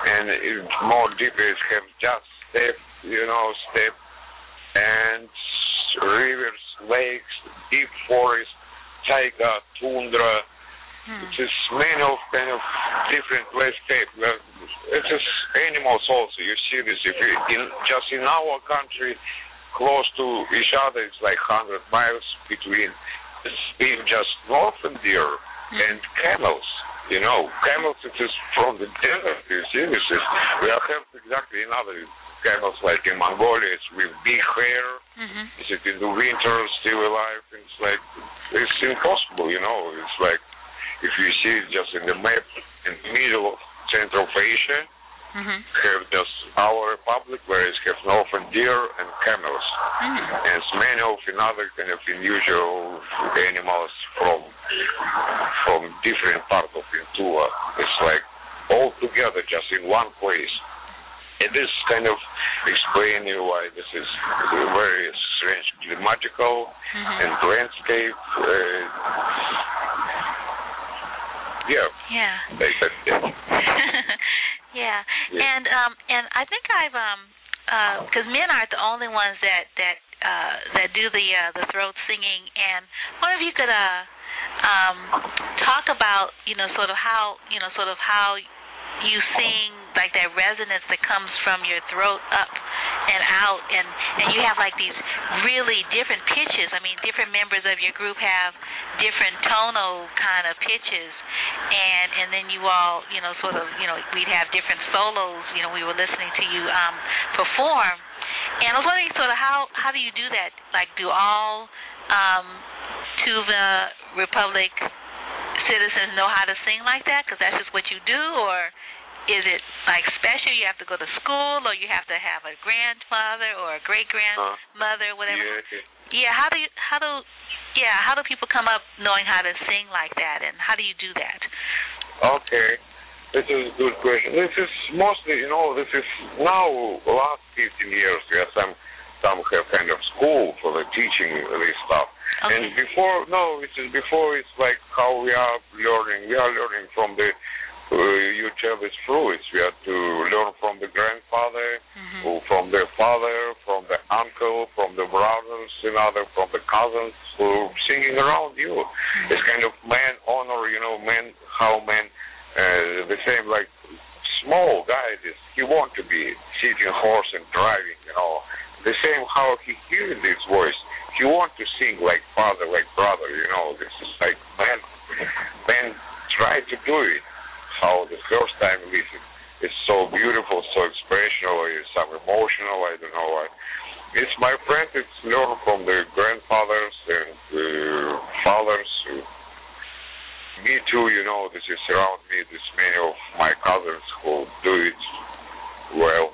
and it, more deeper it have just step, you know, step, and rivers, lakes, deep forest, taiga, tundra. Hmm. It is many of kind of different landscape. It is animals also. You see this if you, in just in our country, close to each other, it's like hundred miles between. It's being just northern deer hmm. and camels. You know, camels. It is from the desert. You see this is we have exactly another. Camels like in Mongolia, it's with big hair. Mm-hmm. Is it in the winter still alive? It's like it's impossible, you know. It's like if you see it just in the map in the middle of Central Asia, mm-hmm. have just our republic where it have northern deer and camels, mm-hmm. and many of another kind of unusual animals from from different part of Intua. It's like all together just in one place. It is kind of explaining why this is very strange, climatical mm-hmm. and landscape. Uh, yeah. Yeah. yeah. yeah. Yeah. And um and I think I've um because uh, men aren't the only ones that that uh, that do the uh, the throat singing, and I wonder if you could uh um talk about you know sort of how you know sort of how you sing, like that resonance that comes from your throat up and out, and, and you have like these really different pitches. I mean, different members of your group have different tonal kind of pitches, and and then you all, you know, sort of, you know, we'd have different solos. You know, we were listening to you um, perform, and I was wondering sort of how how do you do that? Like, do all um, Tuva Republic citizens know how to sing like that because that's just what you do, or is it like special? You have to go to school, or you have to have a grandfather or a great grandmother, whatever. Yeah, yeah. How do you how do yeah how do people come up knowing how to sing like that, and how do you do that? Okay, this is a good question. This is mostly, you know, this is now last fifteen years. There are some some have kind of school for the teaching this stuff. Okay. And before, no, it is before. It's like how we are learning. We are learning from the. Uh, you tell this fruits. We have to learn from the grandfather, mm-hmm. from the father, from the uncle, from the brothers, and other, from the cousins who singing around you. Mm-hmm. It's kind of man honor, you know, man, how man, uh, the same like small guy is. He want to be sitting horse and driving, you know. The same how he hears this voice. He want to sing like father, like brother, you know. This is like man, man try to do it. How the first time listen, it's so beautiful, so expressional, it's some emotional, I don't know why. It's my friend, it's learned from the grandfathers and uh, fathers. Me too, you know, this is around me, there's many of my cousins who do it well.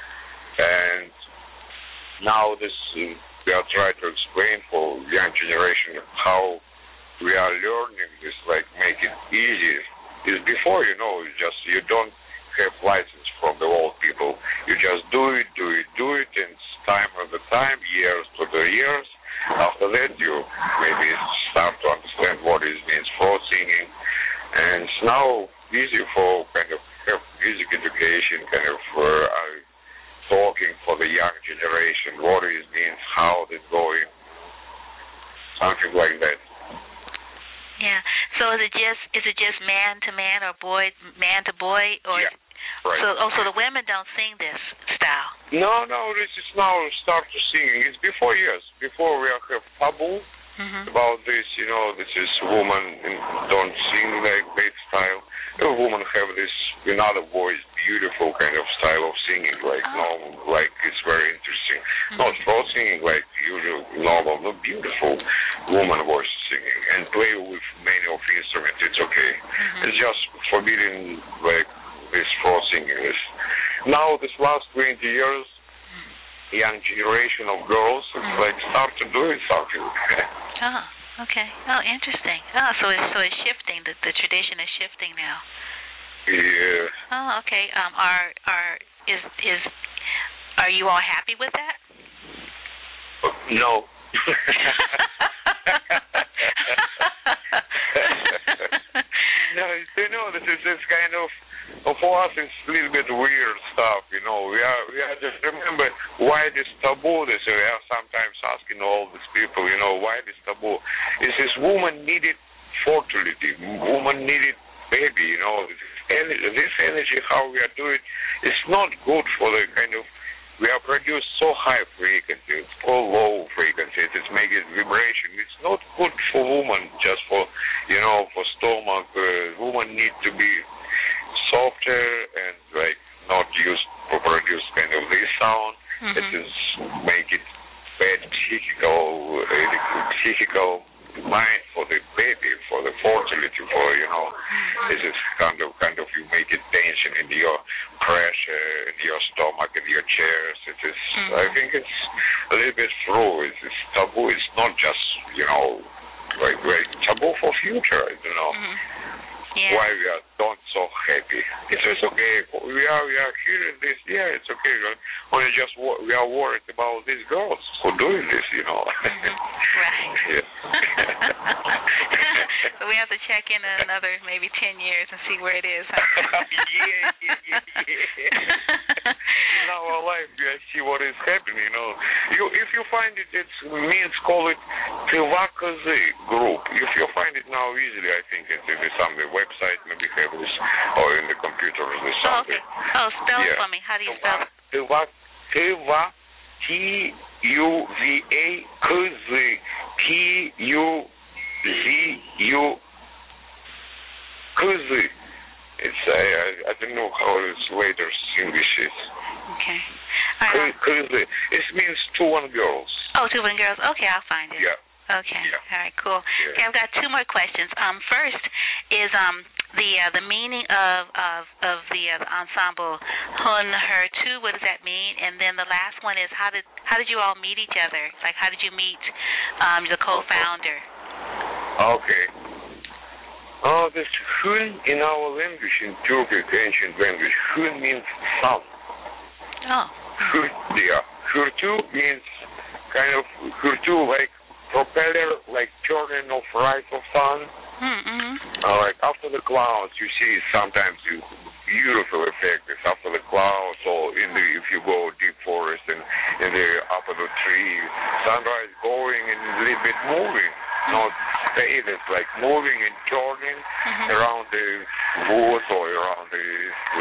And now this, uh, we are trying to explain for young generation how we are learning this, like make it easy. Is before, you know, you just you don't have license from the old people. You just do it, do it, do it, and time after time, years to the years. After that, you maybe start to understand what it means for singing, and it's now easy for kind of have music education, kind of uh, uh, talking for the young generation, what it means, how it's going, something like that. Yeah. So is it just is it just man to man or boy man to boy or? Yeah. Right. So oh, so the women don't sing this style. No, no. This is now start to singing. It's before years. Before we have taboo mm-hmm. about this. You know, this is woman don't sing like that style. A woman have this another voice, beautiful kind of style of singing, like oh. normal, like it's very interesting. Mm-hmm. Not throat singing like usual, normal, but beautiful woman voice singing, and play with many of the instruments. It's okay. Mm-hmm. It's just forbidden like this throat singing. This now this last twenty years, young generation of girls mm-hmm. like start to do something. Oh. Okay. Oh, interesting. Oh, so it's so it's shifting. The the tradition is shifting now. Yeah. Oh, okay. Um, are are is is are you all happy with that? Uh, no. Yeah, you know, this is this kind of, for us, it's a little bit weird stuff, you know. We are, we are just remember why this taboo. This we are sometimes asking all these people, you know, why this taboo? Is this woman needed fertility? Woman needed baby, you know. This energy, this energy, how we are doing, it's not good for the kind of. We are produced so high frequency, it's so low frequency, it's making vibration. It's not good for woman, just for, you know, for stomach. Uh, woman need to be softer and like not used to produce kind of this sound. Mm-hmm. It is make it bad psychical, uh, psychical mind for the baby, for the fertility, for, you know, this is kind of kind of you make it tension in your pressure in your stomach in your chest. It is mm-hmm. I think it's a little bit true. It's, it's taboo. It's not just, you know, like, like taboo for future. You know. Mm-hmm. Yeah. Why we are not so happy? It is okay. We are we are hearing this. Yeah, it's okay. Only just we are worried about these girls who doing this. You know. Mm-hmm. Right. So we have to check in another maybe ten years and see where it is. Huh? yeah, yeah, yeah, yeah. In our life, we see what is happening. You know, you if you find it, it means call it Tivakazi group. If you find it now easily, I think it is something. Website maybe have this or in the computer or something. Oh, okay. Oh, spell yeah. it for me. How do you spell it? Tiva, Tiva, T U V A K Z, T U Z U K Z. It's I, I I don't know how its later English is. Okay. All right. K Z. It means two one girls. Oh, two one girls. Okay, I'll find it. Yeah. Okay. Yeah. All right. Cool. Yeah. Okay. I've got two more questions. Um, first is um the uh, the meaning of of of the, uh, the ensemble Hun Her Tu. What does that mean? And then the last one is how did how did you all meet each other? Like how did you meet um the co-founder? Okay. Oh, this Hun in our language, in Turkic ancient language, Hun means sun. Oh. Hun, yeah. Hurtu means kind of Hurtu like. Propeller, like turning of right of sun. Mm-hmm. Uh, like after the clouds, you see sometimes you beautiful effect is after the clouds, or in the if you go deep forest and in the upper the tree, sunrise going and a little bit moving, not stay. It's like moving and turning mm-hmm. around the woods or around the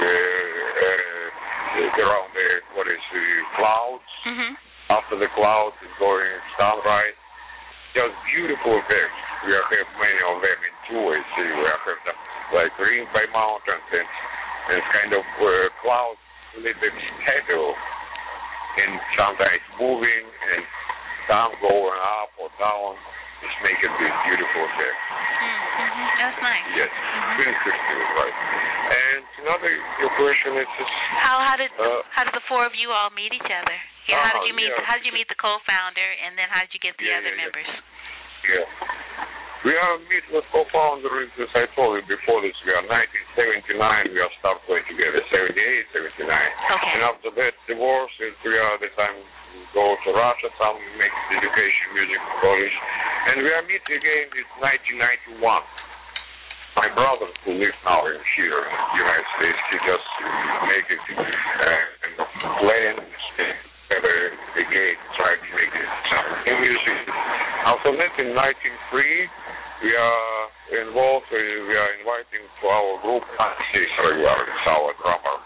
uh, uh, around the what is the clouds. Mm-hmm. After the clouds is going sunrise. Just beautiful effects. We have many of them in two ways. We have them like ringed by mountains and, and kind of uh, clouds a little bit stable and sometimes moving and sun going up or down. Just make it this beautiful effect. Mm-hmm. That's nice. Yes, mm-hmm. Interesting, right. And another your question is just, how how did uh, how did the four of you all meet each other? Yeah, how did you meet? Yeah. How did you meet the co-founder, and then how did you get the yeah, other yeah, members? Yeah, we are meet with co-founders. As I told you before this, we are nineteen seventy-nine. We are start playing together. seventy-eight, seventy-nine. Okay. And after that, divorce. And we are the time go to Russia. Some make education, music college, and we are meet again. It's nineteen ninety-one. My brother, who lives now in here in the United States, he just make it uh, and plan. Again, try to make it some music. After that, in nineteen oh three, we are involved. Uh, we are inviting to our group. Regular, it's our drummer.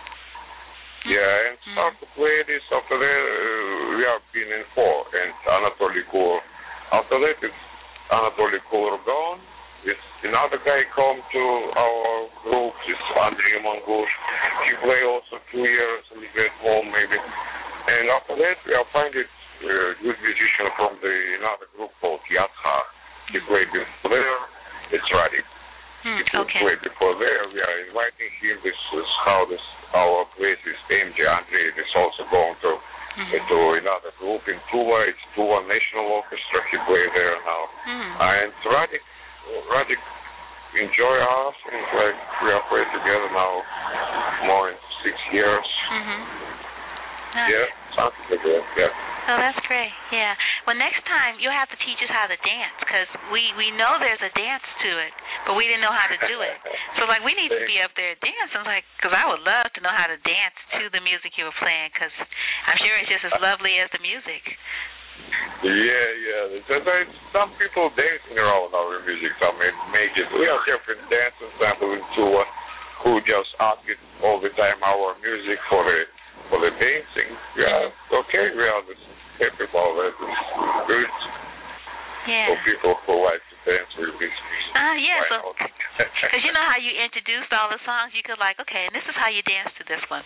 Yeah, and mm-hmm. start to play this. After that, uh, we have been in four, and Anatoly Kur. After that, it's Anatoly Kur gone. It's another guy come to our group. It's Andrei Mangush. He play also two years, a little bit more maybe. And after that, we have find it uh, good musician from the another group called Yatha. He played before there. It's Radik. Hmm, he okay. played before there. We are inviting him. This is how this our place is. M J Andrei is also going to mm-hmm. uh, to another group in Tuva. It's Tuva National Orchestra. He played there now. Mm. And Radik, Radik enjoy us. And like we are playing together now more than six years. Mm-hmm. Yeah, something like that, yeah. Oh, that's great, yeah. Well, next time you'll have to teach us how to dance, because we, we know there's a dance to it, but we didn't know how to do it. So, like, we need to be up there dancing, like, because I would love to know how to dance to the music you were playing, because I'm sure it's just as lovely as the music. Yeah, yeah. There's some people dancing around our music. I mean, make it. We have different dance ensembles too, uh, who just ask it all the time our music for the for the dancing. Yeah, okay, we are just happy about that. It's good yeah. for people who like to dance with this music. Ah, uh, yeah. Because you know how you introduced all the songs, you could like, okay, and this is how you dance to this one.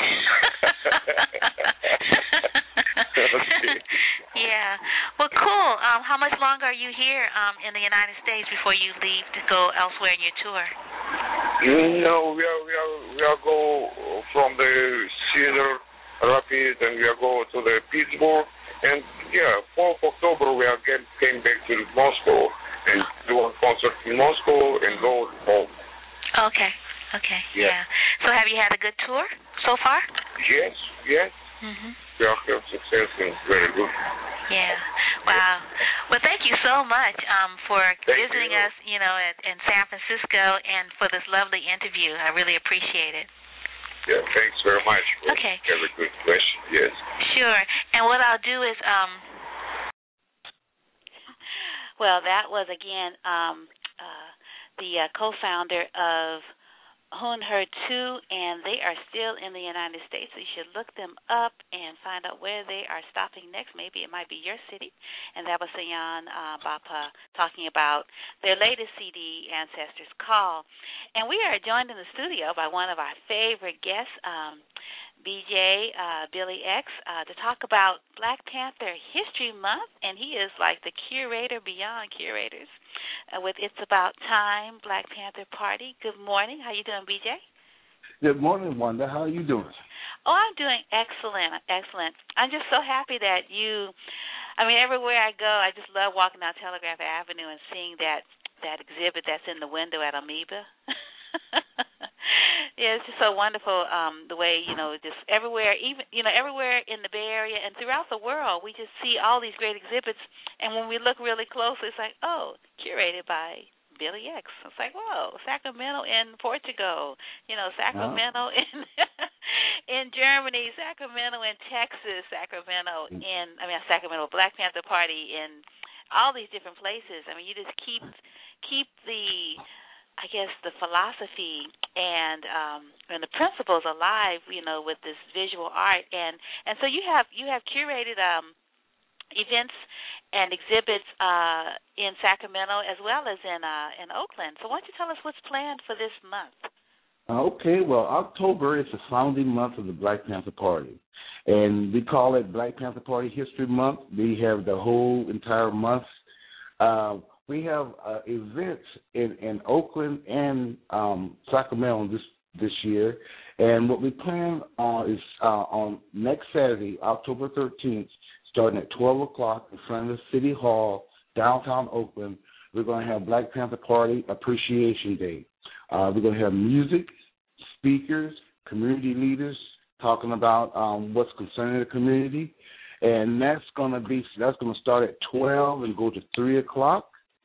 Okay. Yeah. Well, cool. Um, how much longer are you here um, in the United States before you leave to go elsewhere in your tour? No, we are we are we are go from the Cedar Rapids and we are go to the Pittsburgh, and yeah, fourth of October we are get, came back to Moscow and do a concert in Moscow and go home. Okay. Okay. Yeah. yeah. So have you had a good tour so far? Yes. Yes. Mhm. We are having success and very good. Yeah. Wow. Well, thank you so much um, for thank visiting you. us, you know, at, in San Francisco, and for this lovely interview. I really appreciate it. Yeah, thanks very much. For okay. Every good question. Yes. Sure. And what I'll do is, um, well, that was again um, uh, the uh, co-founder of Hoon Her two, and they are still in the United States, so you should look them up and find out where they are stopping next. Maybe it might be your city. And that was Sayan uh, Bapa talking about their latest C D, Ancestors Call. And we are joined in the studio by one of our favorite guests, um, B J uh, Billy X, uh, to talk about Black Panther History Month, and he is like the curator beyond curators uh, with It's About Time Black Panther Party. Good morning. How you doing, B J? Good morning, Wanda. How are you doing? Oh, I'm doing excellent, excellent. I'm just so happy that you, I mean, everywhere I go, I just love walking down Telegraph Avenue and seeing that, that exhibit that's in the window at Amoeba. Yeah, it's just so wonderful um, the way, you know, just everywhere, even, you know, everywhere in the Bay Area and throughout the world, we just see all these great exhibits, and when we look really closely, it's like, oh, curated by Billy X. It's like, whoa, Sacramento in Portugal, you know, Sacramento oh. in in Germany, Sacramento in Texas, Sacramento in, I mean, Sacramento Black Panther Party in all these different places. I mean, you just keep keep the, I guess, the philosophy and um, and the principles alive, you know, with this visual art, and and so you have you have curated um, events and exhibits uh, in Sacramento as well as in uh, in Oakland. So why don't you tell us what's planned for this month? Okay, well, October is the founding month of the Black Panther Party, and we call it Black Panther Party History Month. We have the whole entire month. Uh, We have uh, events in, in Oakland and um, Sacramento this this year, and what we plan on is uh, on next Saturday, October thirteenth, starting at twelve o'clock in front of the City Hall, downtown Oakland. We're going to have Black Panther Party Appreciation Day. Uh, we're going to have music, speakers, community leaders talking about um, what's concerning the community, and that's going to be that's going to start at twelve and go to three o'clock.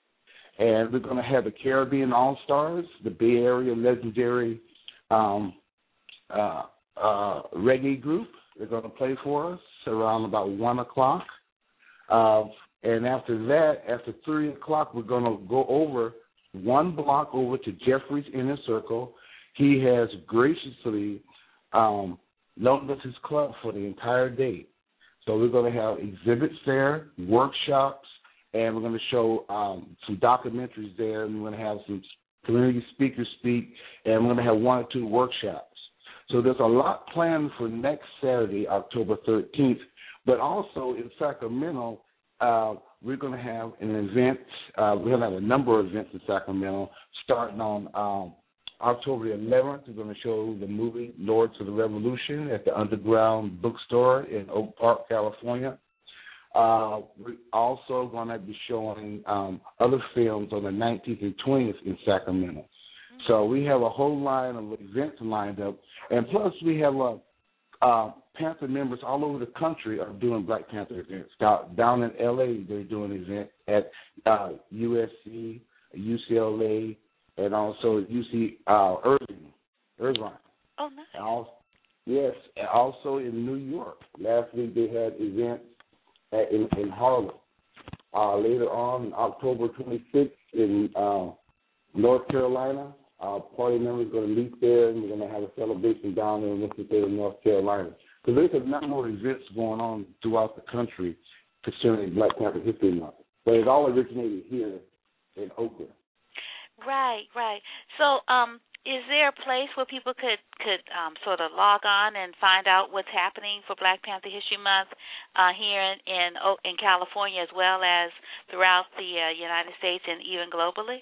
And we're going to have the Caribbean All-Stars, the Bay Area legendary um, uh, uh, reggae group. They're going to play for us around about one o'clock. Uh, and after that, after three o'clock, we're going to go over one block over to Jeffrey's Inner Circle. He has graciously um, loaned us his club for the entire day. So we're going to have exhibits there, workshops, and we're going to show um, some documentaries there, and we're going to have some community speakers speak, and we're going to have one or two workshops. So there's a lot planned for next Saturday, October thirteenth, but also in Sacramento, uh, we're going to have an event. Uh, we're going to have a number of events in Sacramento, starting on um, October eleventh. We're going to show the movie Lords of the Revolution at the Underground Bookstore in Oak Park, California. Uh, we're also going to be showing um, other films on the nineteenth and twentieth in Sacramento. Mm-hmm. So we have a whole line of events lined up, and plus we have a uh, Panther members all over the country are doing Black Panther events. Down, down in L A, they're doing an event at uh, U S C, U C L A, and also U C uh, Irvine. Irvine. Oh, nice. And also, yes, and also in New York. Last week they had events at, in, in Harlem. Uh, later on, October twenty-sixth in uh, North Carolina, our party members are going to meet there, and we're going to have a celebration down there in Winston-Salem, North Carolina. So there's a number of events going on throughout the country concerning Black Panther History Month. But it all originated here in Oakland. Right, right. So um, is there a place where people could, could um, sort of log on and find out what's happening for Black Panther History Month uh, here in, in in California as well as throughout the uh, United States and even globally?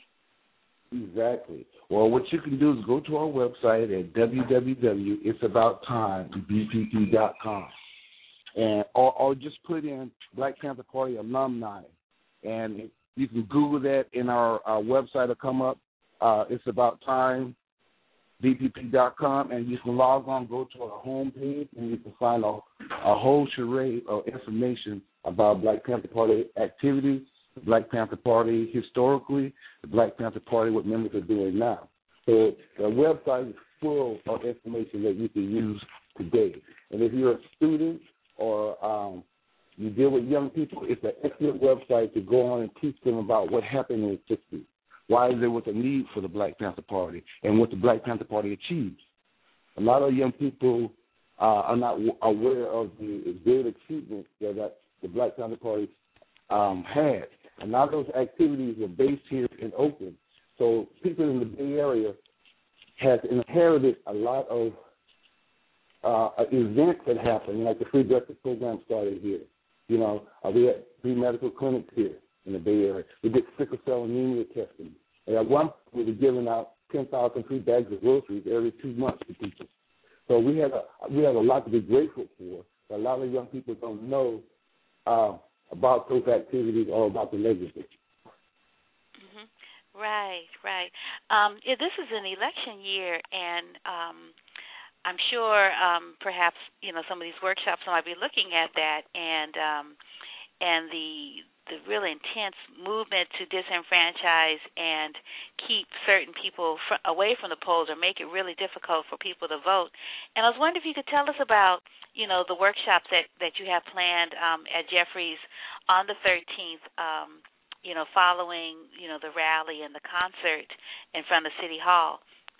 Exactly. Well, what you can do is go to our website at w w w dot its about time b p p dot com and or, or just put in Black Panther Party alumni, and you can Google that, and our, our website will come up. Uh, it's about time b p p dot com, and you can log on, go to our homepage, and you can find a, a whole charade of information about Black Panther Party activities, the Black Panther Party historically, the Black Panther Party, what members are doing now. So the website is full of information that you can use today. And if you're a student or um, you deal with young people, it's an excellent website to go on and teach them about what happened in the sixties, why there was a need for the Black Panther Party, and what the Black Panther Party achieved. A lot of young people uh, are not w- aware of the great achievements that, that the Black Panther Party um, had. A lot of those activities were based here in Oakland. So people in the Bay Area have inherited a lot of uh, events that happened, like the free breakfast program started here. You know, uh, we had free medical clinics here in the Bay Area. We did sickle cell anemia testing. And at one point, we were giving out ten thousand free bags of groceries every two months to people. So we had a, we have a lot to be grateful for. But a lot of young people don't know uh, about those activities or about the legacy. Mm-hmm. Right, right. Um, yeah, this is an election year, and um, I'm sure um, perhaps you know some of these workshops might be looking at that, and um, and the the really intense movement to disenfranchise and keep certain people fr- away from the polls or make it really difficult for people to vote. And I was wondering if you could tell us about, you know, the workshops that, that you have planned um, at Jeffries on the thirteenth, um, you know, following, you know, the rally and the concert in front of City Hall.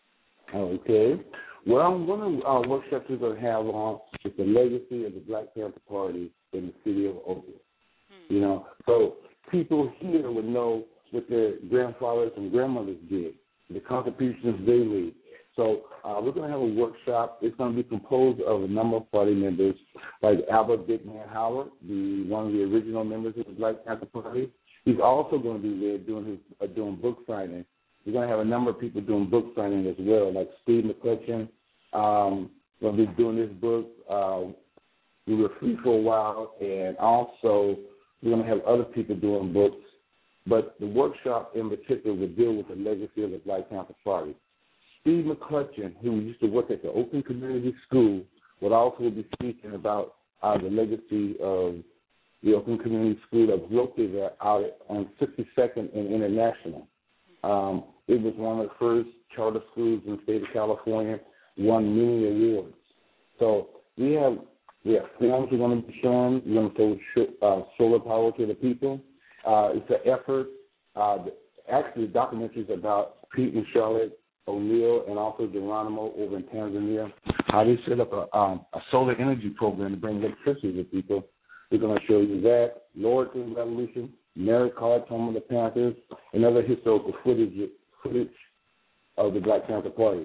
Okay. Well, one of the uh, workshops we're going to have on is the legacy of the Black Panther Party in the city of Oakland. You know, so people here would know what their grandfathers and grandmothers did, the contributions they made. So uh, we're going to have a workshop. It's going to be composed of a number of party members, like Albert Dickman Howard, the one of the original members of the Black Panther Party. He's also going to be there doing his uh, doing book signing. We're going to have a number of people doing book signing as well, like Steve McCutcheon. Um, going to be doing this book. Uh, we were free for a while, and also we're going to have other people doing books, but the workshop in particular will deal with the legacy of the Black Panther Party. Steve McCutcheon, who used to work at the Oakland Community School, would also be speaking about uh, the legacy of the Oakland Community School that was located out on sixty-second and International. Um, it was one of the first charter schools in the state of California, won many awards. So we have We have films we're going to be showing. We're going to show uh, solar power to the people. Uh, it's an effort. Uh, actually, the documentaries about Pete and Charlotte O'Neill and also Geronimo over in Tanzania, how they set up a, um, a solar energy program to bring electricity to people. We're going to show you that. Lordton Revolution, Mary Card, Home of the Panthers, and other historical footage, footage of the Black Panther Party.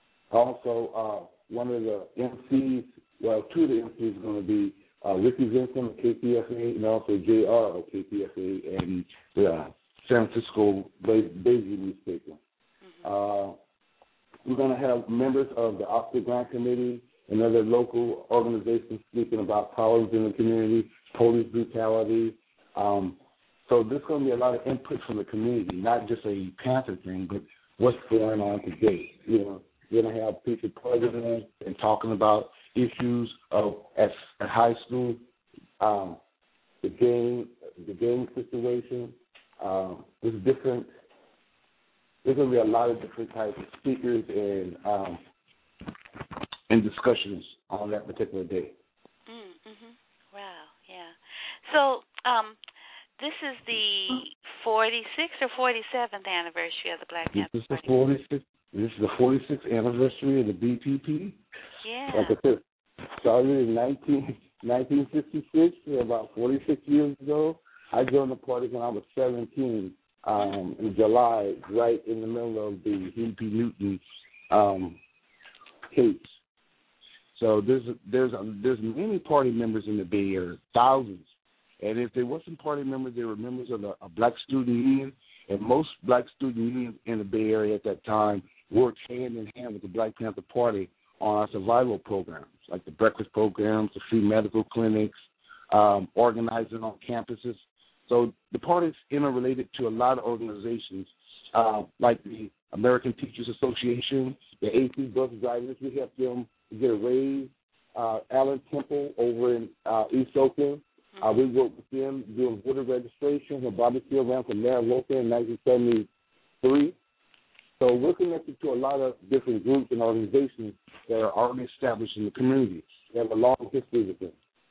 Also, uh, one of the M Cs, well, two of the M Cs are going to be uh, Ricky Vincent of K P F A and also J R of K P F A and the uh, San Francisco Bayview newspaper. Mm-hmm. Uh, we're going to have members of the Oscar Grant Committee and other local organizations speaking about problems in the community, police brutality. Um, so there's going to be a lot of input from the community, not just a Panther thing, but what's going on today. You know, we're going to have people president and talking about issues of at, at high school, um, the gang, the gang situation. Um, there's different. There's going to be a lot of different types of speakers and um, and discussions on that particular day. Mm-hmm. Wow, yeah. So um, this is the forty-sixth or forty-seventh anniversary of the Black Panther This is the Party. forty-sixth. This is the forty-sixth anniversary of the B P P. Yeah. Like I said, started in nineteen, nineteen fifty-six, about forty-six years ago. I joined the party when I was seventeen. Um, in July, right in the middle of the Huey P. Newton um, case. So there's a, there's a, there's many party members in the Bay Area, thousands. And if they wasn't party members, they were members of the, a black student union. And most black student unions in the Bay Area at that time worked hand in hand with the Black Panther Party on our survival programs, like the breakfast programs, the free medical clinics, um, organizing on campuses. So the party is interrelated to a lot of organizations, uh, like the American Teachers Association, the A C bus drivers. We helped them get a raise. Uh, Alan Temple over in uh, East Oakland, uh, we worked with them doing voter registration when Bobby Seale ran for mayor of Oakland in nineteen seventy-three. So we're connected to a lot of different groups and organizations that are already established in the community. They have a long history with them.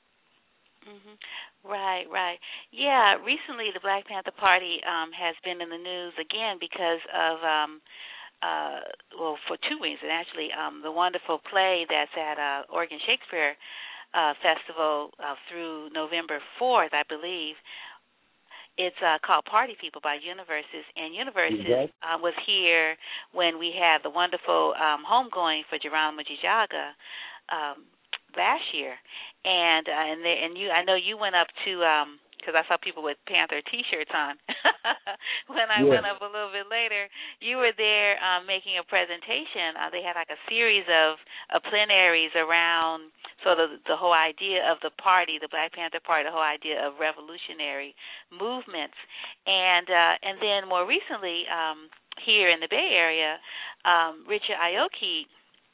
Mm-hmm. Right, right. Yeah, recently the Black Panther Party um, has been in the news again because of, um, uh, well, for two reasons, actually. Um, the wonderful play that's at uh, Oregon Shakespeare uh, Festival uh, through November fourth, I believe. It's uh, called Party People by Universes, and Universes Exactly. uh, was here when we had the wonderful um, homegoing for Geronimo Jijaga um last year, and uh, and they, and you, I know you went up to because um, I saw people with Panther T-shirts on. When I yeah. went up a little bit later, you were there um, making a presentation. Uh, they had like a series of, of plenaries around sort of the whole idea of the party, the Black Panther Party, the whole idea of revolutionary movements, and uh, and then more recently um, here in the Bay Area, um, Richard Aoki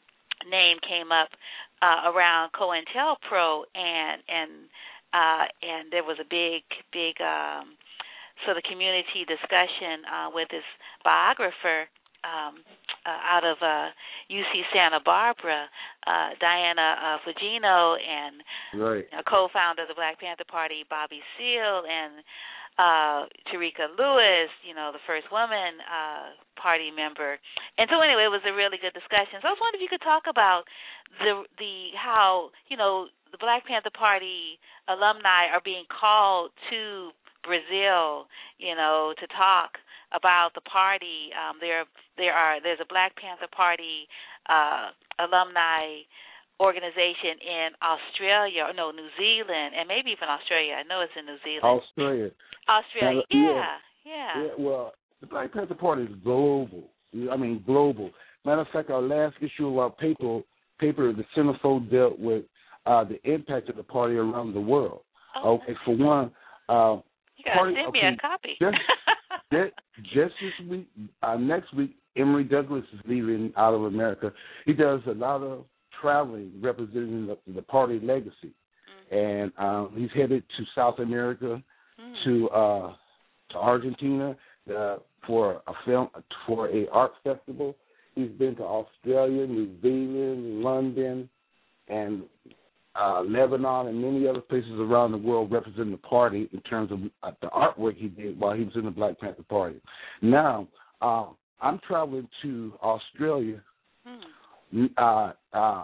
name came up uh, around COINTELPRO, and and uh, and there was a big, big um, sort of community discussion uh, with this biographer um, uh, out of uh, U C Santa Barbara, uh, Diana uh, Fugino, and right. you know, co-founder of the Black Panther Party, Bobby Seale, and Uh, Tarika Lewis, you know, the first woman uh, party member. And so anyway, it was a really good discussion. So I was wondering if you could talk about the the how, you know, the Black Panther Party alumni are being called to Brazil, you know, to talk about the party. Um, there there are there's a Black Panther Party uh, alumni organization in Australia, or no, New Zealand, and maybe even Australia. I know it's in New Zealand. Australia. Australia, uh, yeah, yeah, yeah. yeah. Well, the Black Panther Party is global. I mean, global. Matter of fact, our last issue of our paper, paper the Centerfold dealt with uh, the impact of the party around the world. Oh, okay, for one, uh, you gotta party, send me okay, a copy. Just, just, just this week, uh, next week, Emory Douglas is leaving out of America. He does a lot of traveling representing the, the party legacy, mm-hmm. and um, he's headed to South America, mm-hmm. to uh, to Argentina uh, for a film for a art festival. He's been to Australia, New Zealand, London, and uh, Lebanon, and many other places around the world representing the party in terms of uh, the artwork he did while he was in the Black Panther Party. Now, uh, I'm traveling to Australia. Mm-hmm. Uh, uh,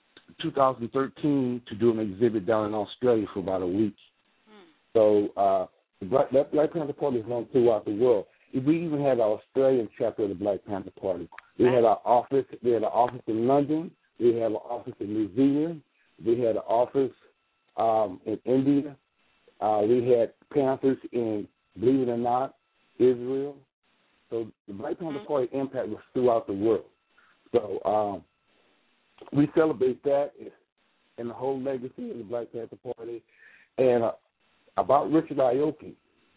twenty thirteen to do an exhibit down in Australia for about a week. Hmm. So uh, the Black, that Black Panther Party is known throughout the world. We even had an Australian chapter of the Black Panther Party. We had our office. We had an office in London. We had an office in New Zealand. We had an office um, in India. Uh, we had Panthers in, believe it or not, Israel. So the Black Panther hmm. Party impact was throughout the world. So um, we celebrate that and the whole legacy of the Black Panther Party. And uh, about Richard Aoki,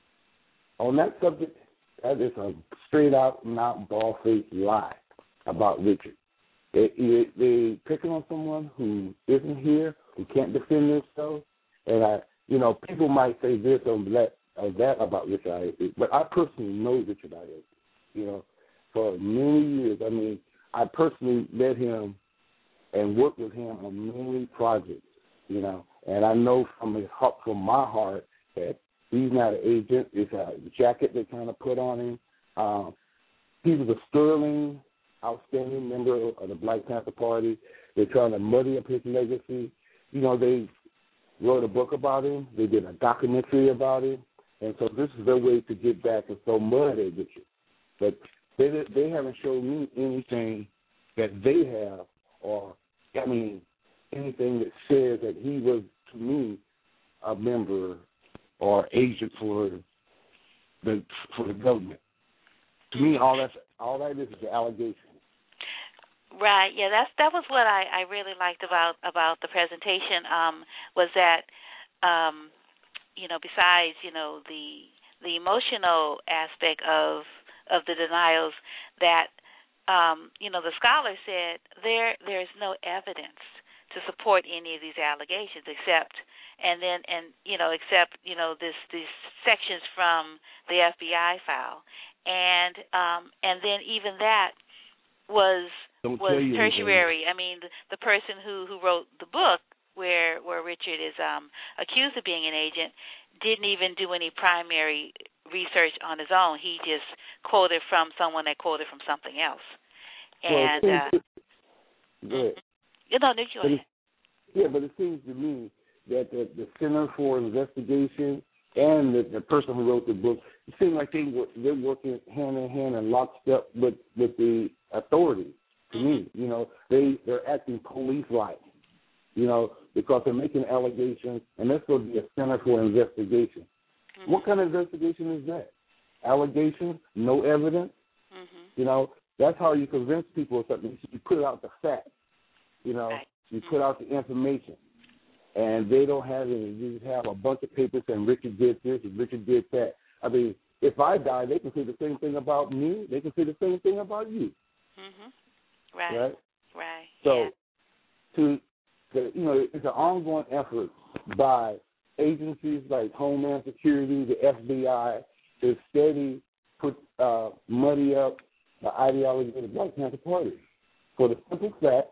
on that subject, that is a straight out, not ball-faced lie about Richard. They, they, they picking on someone who isn't here, who can't defend themselves. And, I, you know, people might say this or that, or that about Richard Ayoade, but I personally know Richard Ayoade, you know, for many years. I mean, I personally met him and worked with him on many projects, you know, and I know from his heart, from my heart that he's not an agent. It's a jacket they kind of put on him. Um, he was a sterling, outstanding member of the Black Panther Party. They're trying to muddy up his legacy. You know, they wrote a book about him. They did a documentary about him. And so this is their way to get back and throw mud at Richard. But they they haven't shown me anything that they have, or, I mean, anything that says that he was, to me, a member or agent for the for the government. To me, all that's all that is is the allegation. Right. Yeah. That's that was what I, I really liked about about the presentation. Um, was that um, you know, besides you know the the emotional aspect of of the denials, that um, you know the scholar said there there is no evidence to support any of these allegations except and then and you know except you know this these sections from the F B I file, and um, and then even that was Don't was anything. tertiary. I mean, the, the person who, who wrote the book where where Richard is um, accused of being an agent didn't even do any primary research on his own. He just quoted from someone that quoted from something else. And well, uh, mm-hmm. you know, Nick, but yeah, but it seems to me that the, the Center for Investigation and the, the person who wrote the book, it seems like they were, they're working hand in hand and lockstep with, with the authorities. To me, you know, they they're acting police-like, you know, because they're making allegations, and this will be a Center for Investigation. Mm-hmm. What kind of investigation is that? Allegations, no evidence. Mm-hmm. You know, that's how you convince people of something. You put out the facts. You know, right. You put out the information, and they don't have any. You just have a bunch of papers saying Richard did this and Richard did that. I mean, if I die, they can say the same thing about me. They can say the same thing about you. Mm-hmm. Right. Right. Right. So, yeah. to, to you know, it's an ongoing effort by agencies like Homeland Security, the F B I, to steady put uh, muddy up the ideology of the Black Panther Party, for the simple fact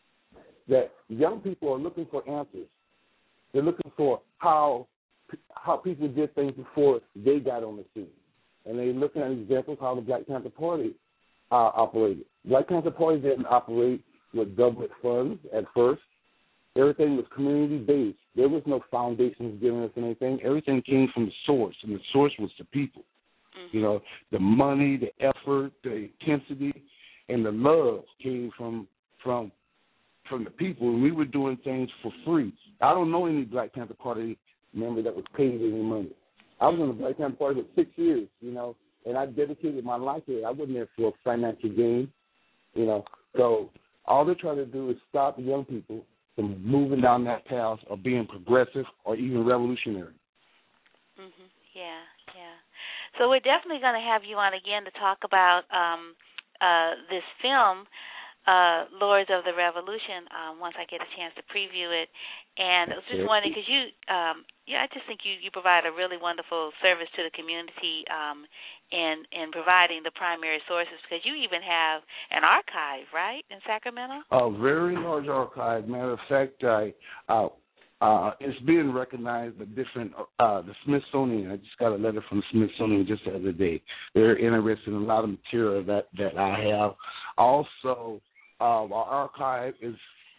that young people are looking for answers. They're looking for how how people did things before they got on the scene, and they're looking at examples how the Black Panther Party uh, operated. Black Panther Party didn't operate with government funds at first. Everything was community-based. There was no foundations giving us anything. Everything came from the source, and the source was the people. Mm-hmm. You know, the money, the effort, the intensity, and the love came from from from the people, and we were doing things for free. I don't know any Black Panther Party member that was paid any money. I was in the Black Panther Party for six years, you know, and I dedicated my life to it. I wasn't there for financial gain, you know. So all they're trying to do is stop young people from moving down that path of being progressive or even revolutionary. Mm-hmm. Yeah, yeah. So we're definitely going to have you on again to talk about um, uh, this film, uh, Lords of the Revolution, um, once I get a chance to preview it. And I was just wondering, because you, um, yeah, I just think you, you provide a really wonderful service to the community um, in in providing the primary sources, because you even have an archive, right, in Sacramento? A very large archive. Matter of fact, I, uh, uh, it's being recognized by different, uh, the Smithsonian. I just got a letter from the Smithsonian just the other day. They're interested in a lot of material that, that I have. Also, uh, our archive is,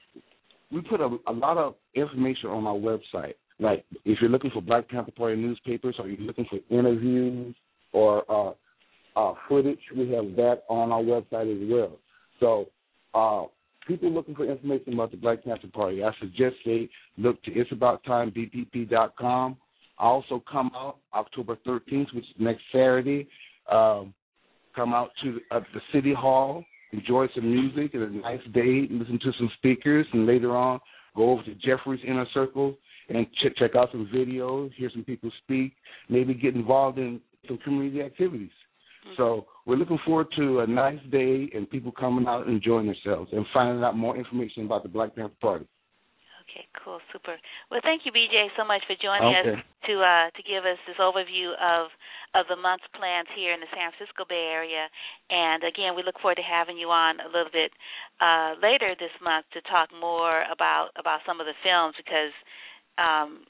we put a, a lot of information on our website. Like if you're looking for Black Panther Party newspapers, or you're looking for interviews or uh, uh, footage, we have that on our website as well. So uh, people looking for information about the Black Panther Party, I suggest they look to It's About Time B P P dot com. I also come out October thirteenth, which is next Saturday. Um, come out to uh, the City Hall, enjoy some music and a nice day, listen to some speakers, and later on go over to Jeffrey's Inner Circle and ch- check out some videos, hear some people speak, maybe get involved in some community activities. Mm-hmm. So we're looking forward to a nice day and people coming out and enjoying themselves and finding out more information about the Black Panther Party. Okay, cool, super. Well, thank you, B J, so much for joining okay. us to uh, to give us this overview of of the month's plans here in the San Francisco Bay Area. And again, we look forward to having you on a little bit uh, later this month to talk more about about some of the films, because um,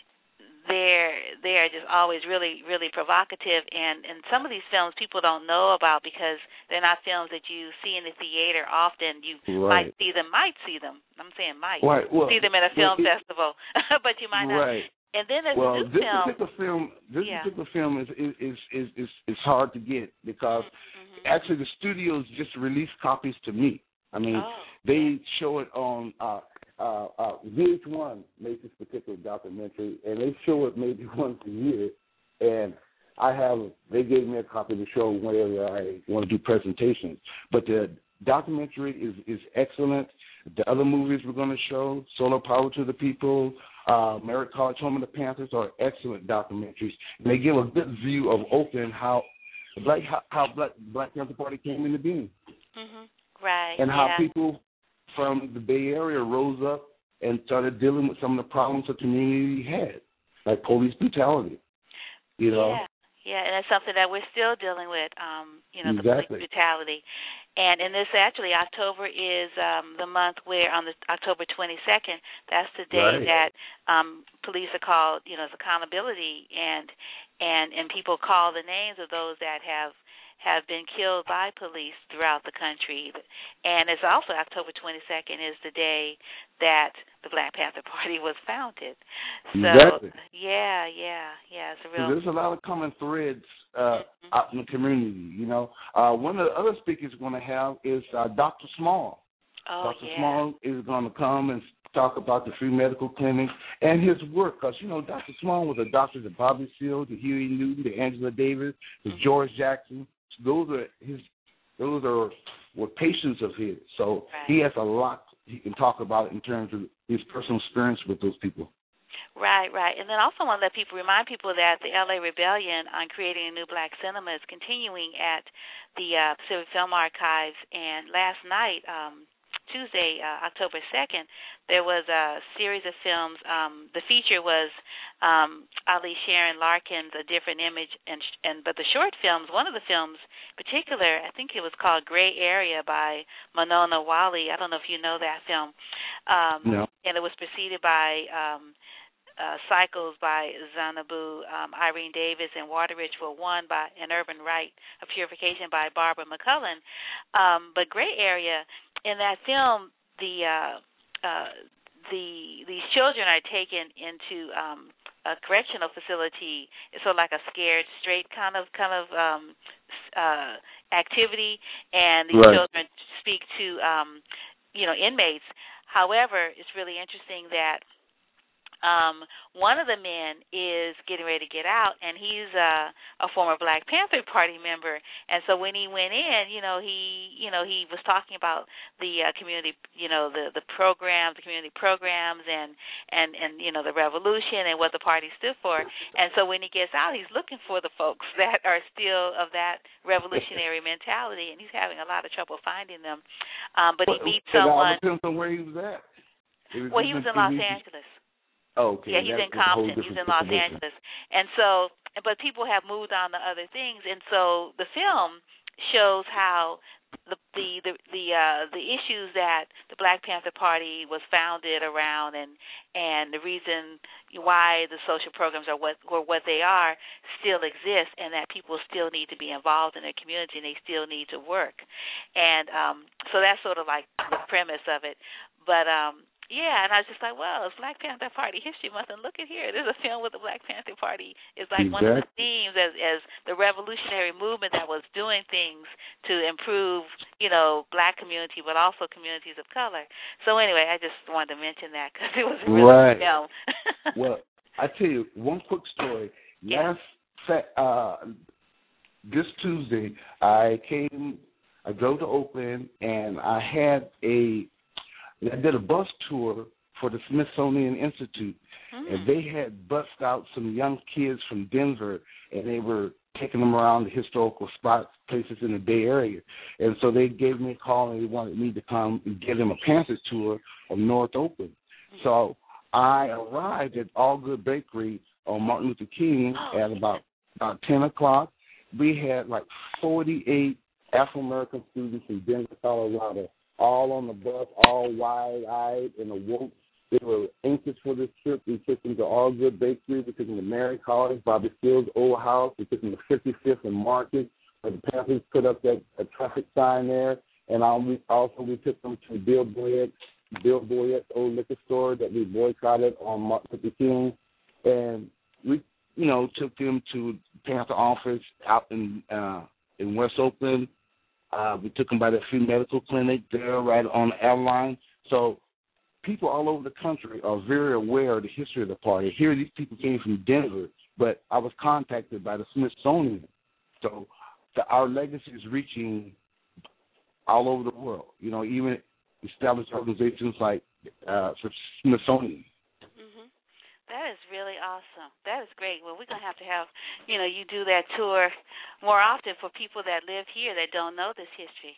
they're they're just always really really provocative, and and some of these films people don't know about because they're not films that you see in the theater often. You right. might see them, might see them. I'm saying might right. well, see them at a film well, it, festival, but you might not. Right. And then there's well, this, this film. particular film, this yeah. particular film is is, is is is is hard to get because mm-hmm. actually the studios just released copies to me. I mean, oh, they yeah. show it on. Uh, Uh, uh, V H one makes this particular documentary, and they show it maybe once a year. And I have, they gave me a copy to show whenever I want to do presentations. But the documentary is, is excellent. The other movies we're going to show, Solar Power to the People, uh, Merritt College Home of the Panthers, are excellent documentaries. And they give a good view of Oakland, how the Black how, how Black, Black Panther Party came into being, mm-hmm. right? and yeah. how people from the Bay Area rose up and started dealing with some of the problems the community had, like police brutality. You know? Yeah, yeah, and it's something that we're still dealing with, um, you know, exactly. the police brutality. And in this, actually, October is um, the month where on the October twenty-second, that's the day right. that um, police are called, you know, it's accountability, and, and, and people call the names of those that have have been killed by police throughout the country. And it's also October twenty-second is the day that the Black Panther Party was founded. So, exactly. yeah, yeah, yeah. It's a real. There's a lot of common threads uh, mm-hmm. out in the community, you know. Uh, one of the other speakers we're going to have is uh, Doctor Small. Oh, Doctor yeah. Small is going to come and talk about the free medical clinic and his work, because, you know, Doctor Small was a doctor to Bobby Seale, to Huey Newton, to Angela Davis, to mm-hmm. George Jackson. Those are his. Those are were patients of his. So right. he has a lot he can talk about in terms of his personal experience with those people. Right, right. And then also I want to let people remind people that the L A Rebellion on creating a new black cinema is continuing at the uh, Pacific Film Archives. And last night, um, Tuesday, uh, October second, there was a series of films. Um, the feature was um, Ali Sharon Larkin's A Different Image, and, and but the short films, one of the films in particular, I think it was called Gray Area by Monona Wally. I don't know if you know that film. Um, no. And it was preceded by um, uh, Cycles by Zanabu, um, Irene Davis, and Water Ritual One by an Urban Right of Purification by Barbara McCullen. Um, but Gray Area, in that film, the uh, uh, the these children are taken into um, a correctional facility. It's sort of like a Scared Straight kind of kind of um, uh, activity, and these right. children speak to um, you know inmates. However, it's really interesting that Um, one of the men is getting ready to get out, and he's uh, a former Black Panther Party member. And so when he went in, you know, he, you know, he was talking about the uh, community, you know, the the programs, the community programs, and and and you know, the revolution and what the party stood for. And so when he gets out, he's looking for the folks that are still of that revolutionary mentality, and he's having a lot of trouble finding them. Um, but he meets someone. It depends on where he was at. Was well, he was in Los Angeles. Oh, okay. Yeah, he's That's in Compton. He's in Los Angeles. And so, but people have moved on to other things. And so the film shows how the the the the, uh, the issues that the Black Panther Party was founded around, and and the reason why the social programs are what or what they are still exist, and that people still need to be involved in their community, and they still need to work. And um, so that's sort of like the premise of it. But um, yeah, and I was just like, well, it's Black Panther Party History Month, and look at here. There's a film with the Black Panther Party. It's like exactly. one of the themes as as the revolutionary movement that was doing things to improve, you know, black community, but also communities of color. So anyway, I just wanted to mention that because it was a really right. good film. Well, I tell you one quick story. Yeah. Last uh, this Tuesday, I came. I drove to Oakland, and I had a. I did a bus tour for the Smithsonian Institute, mm. and they had bussed out some young kids from Denver, and they were taking them around the historical spots, places in the Bay Area. And so they gave me a call, and they wanted me to come and give them a Panther tour of North Oakland. Mm. So I arrived at All Good Bakery on Martin Luther King oh. at about, about ten o'clock. We had like forty-eight Afro-American students in Denver, Colorado, all on the bus, all wide-eyed and awoke. They were anxious for this trip. We took them to All Good Bakery. We took them to Mary College, Bobby Steele's old house. We took them to fifty-fifth and Market, where the Panthers put up that a traffic sign there. And um, also we took them to Bill Boyette's, Bill Boyette's old liquor store that we boycotted on Martin Luther King. And we, you know, took them to the Panther office out in uh, in West Oakland. Uh, we took them by the Free Medical Clinic there right on the Avalon. So people all over the country are very aware of the history of the party. Here, these people came from Denver, but I was contacted by the Smithsonian. So the, our legacy is reaching all over the world, you know, even established organizations like uh, Smithsonian. Mm-hmm. That is really awesome. That is great. Well, we're going to have to have, you know, you do that tour more often for people that live here that don't know this history.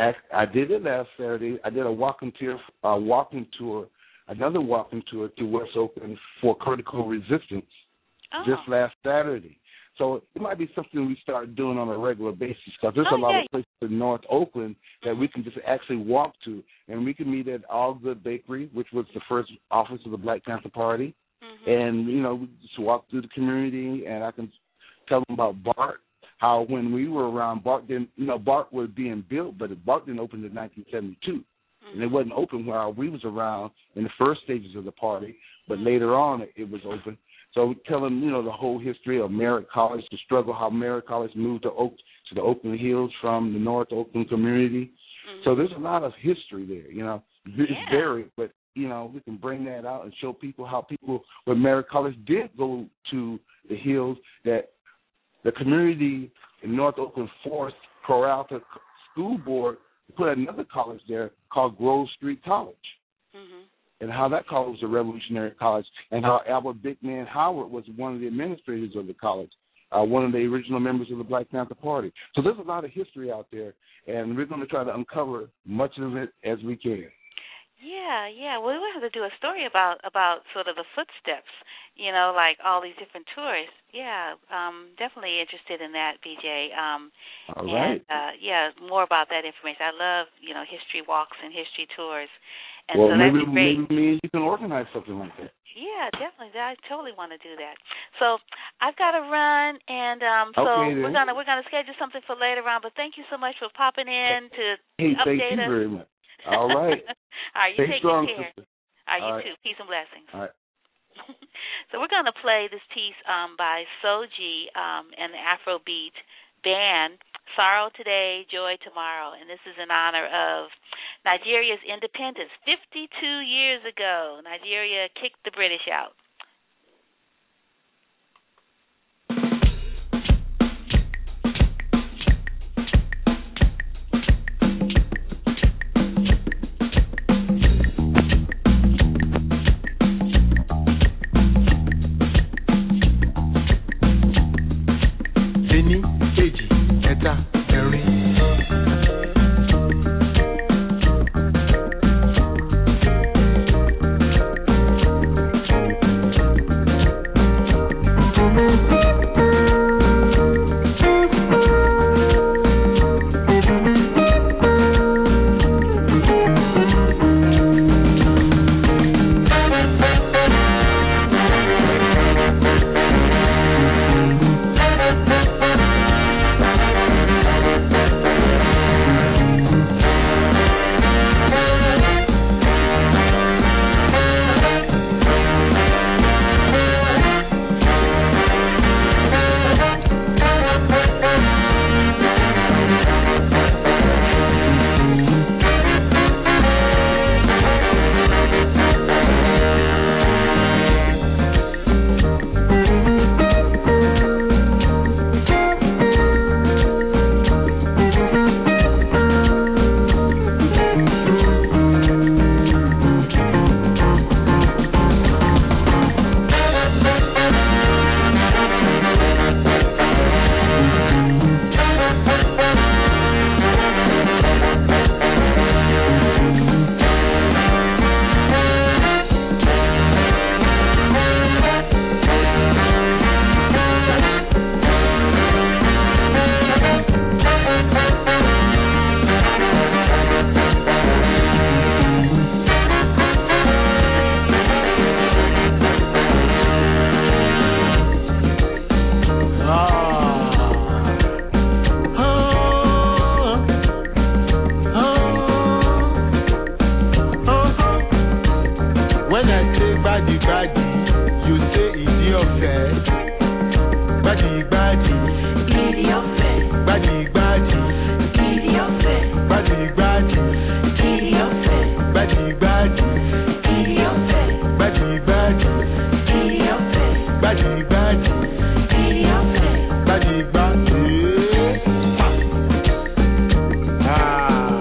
I did it last Saturday. I did a walking tour, uh, walking tour, another walking tour to West Oakland for Critical Resistance oh. just last Saturday. So it might be something we start doing on a regular basis because there's oh, a lot yeah. of places in North Oakland that we can just actually walk to. And we can meet at All Good Bakery, which was the first office of the Black Panther Party. Mm-hmm. And, you know, we just walk through the community, and I can tell them about Bart. How when we were around, Bart didn't, you know, Bart was being built, but Bart didn't open in nineteen seventy-two. Mm-hmm. And it wasn't open while we was around in the first stages of the party, but mm-hmm. later on it, it was open. So we tell them, you know, the whole history of Merritt College, the struggle, how Merritt College moved to Oak to the Oakland Hills from the North Oakland community. Mm-hmm. So there's a lot of history there, you know. It's yeah. buried, but, you know, we can bring that out and show people how people with Merritt College did go to the hills, that the community in North Oakland forced Peralta School Board to put another college there called Grove Street College. Mm-hmm. And how that college was a revolutionary college, and how Albert Big Man Howard was one of the administrators of the college, uh, one of the original members of the Black Panther Party. So there's a lot of history out there, and we're going to try to uncover much of it as we can. Yeah, yeah. Well, we have to do a story about about sort of the footsteps, you know, like all these different tours. Yeah, um, definitely interested in that, B J. Um, all right. And, uh, yeah, more about that information. I love, you know, history walks and history tours. And well, so maybe, that'd be great. maybe me and you can organize something like that. Yeah, definitely. I totally want to do that. So I've got to run, and um, so okay, we're gonna we're gonna schedule something for later on. But thank you so much for popping in to hey, update thank you us. very much. All right. All right, you Stay take strong, care. sister. All right, you All right. too. Peace and blessings. All right. So we're going to play this piece um, by Soji um, and the Afrobeat band, Sorrow Today, Joy Tomorrow. And this is in honor of Nigeria's independence. fifty-two years ago, Nigeria kicked the British out. Gbadi, gbadi. Gbadi, gbadi. Ah.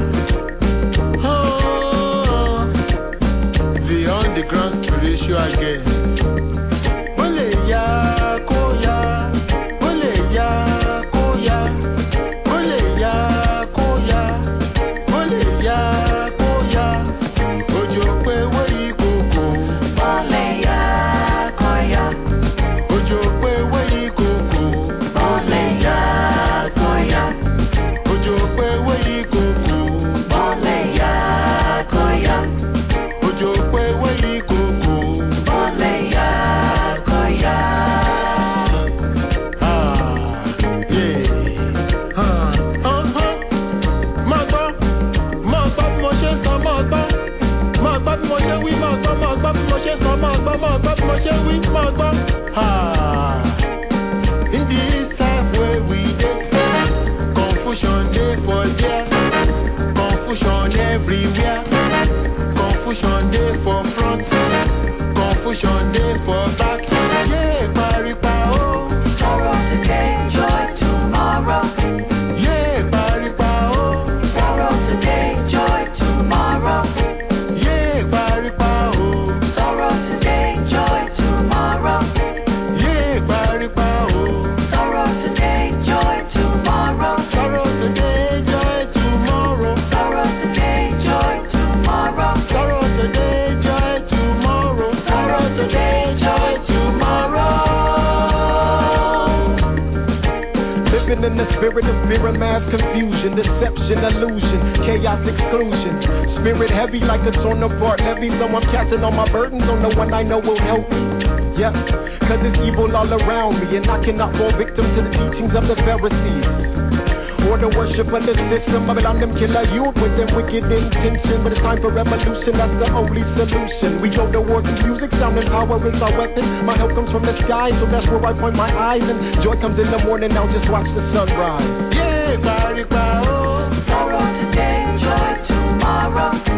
Oh. Beyond the ground spiritual again. Ole ya, koya. Ole ya, koya. Ole ya, koya. Ole ya, koya. Ojo pe we ikoko. Ole ya, koya. Ojo pe we ikoko. Ole ya, koya. Ojo pe we ikoko. Ole ya, koya. Ojo pe we ikoko. Ole ya, koya. Ah, yeah. Ah, uh-huh. Máa gbọ́, máa gbọ́ bí mo ṣe ń sọ, máa gbọ́. Máa gbọ́ bí mo ṣe wí, máa gbọ́, máa gbọ́ bí mo ṣe sọ, máa gbọ́, máa gbọ́ bí mo ṣe wí, máa gbọ́. Ah, in this time where we dey, confusion dey for there, confusion everywhere, confusion dey for front, confusion dey for back. Yeah, paripa oh. Sorrow today, joy tomorrow. Yeah, paripa oh. Sorrow today, joy tomorrow. Yeah, paripa oh. Sorrow today, joy tomorrow. Yeah, paripa oh. Sorrow today, joy tomorrow. Sorrow today, joy tomorrow. Sorrow today, joy tomorrow. Sorrow today, joy tomorrow. Sorrow today, joy tomorrow. Living in the spirit of fear and mass confusion, deception, illusion, chaos, exclusion. Spirit heavy like a torn apart levee, so I'm casting all my burdens on the one I know will help me. Yeah, cause it's evil all around me, and I cannot fall victim to the teachings of the Pharisees. Or the worship of the system, but I'm them killer youth with them wicked intention. But it's time for revolution, that's the only solution. We go to war through music, sound and power is our weapon. My help comes from the sky, so that's where I point my eyes. And joy comes in the morning, now just watch the sunrise. Yeah, body, oh. Sorrow today, joy tomorrow.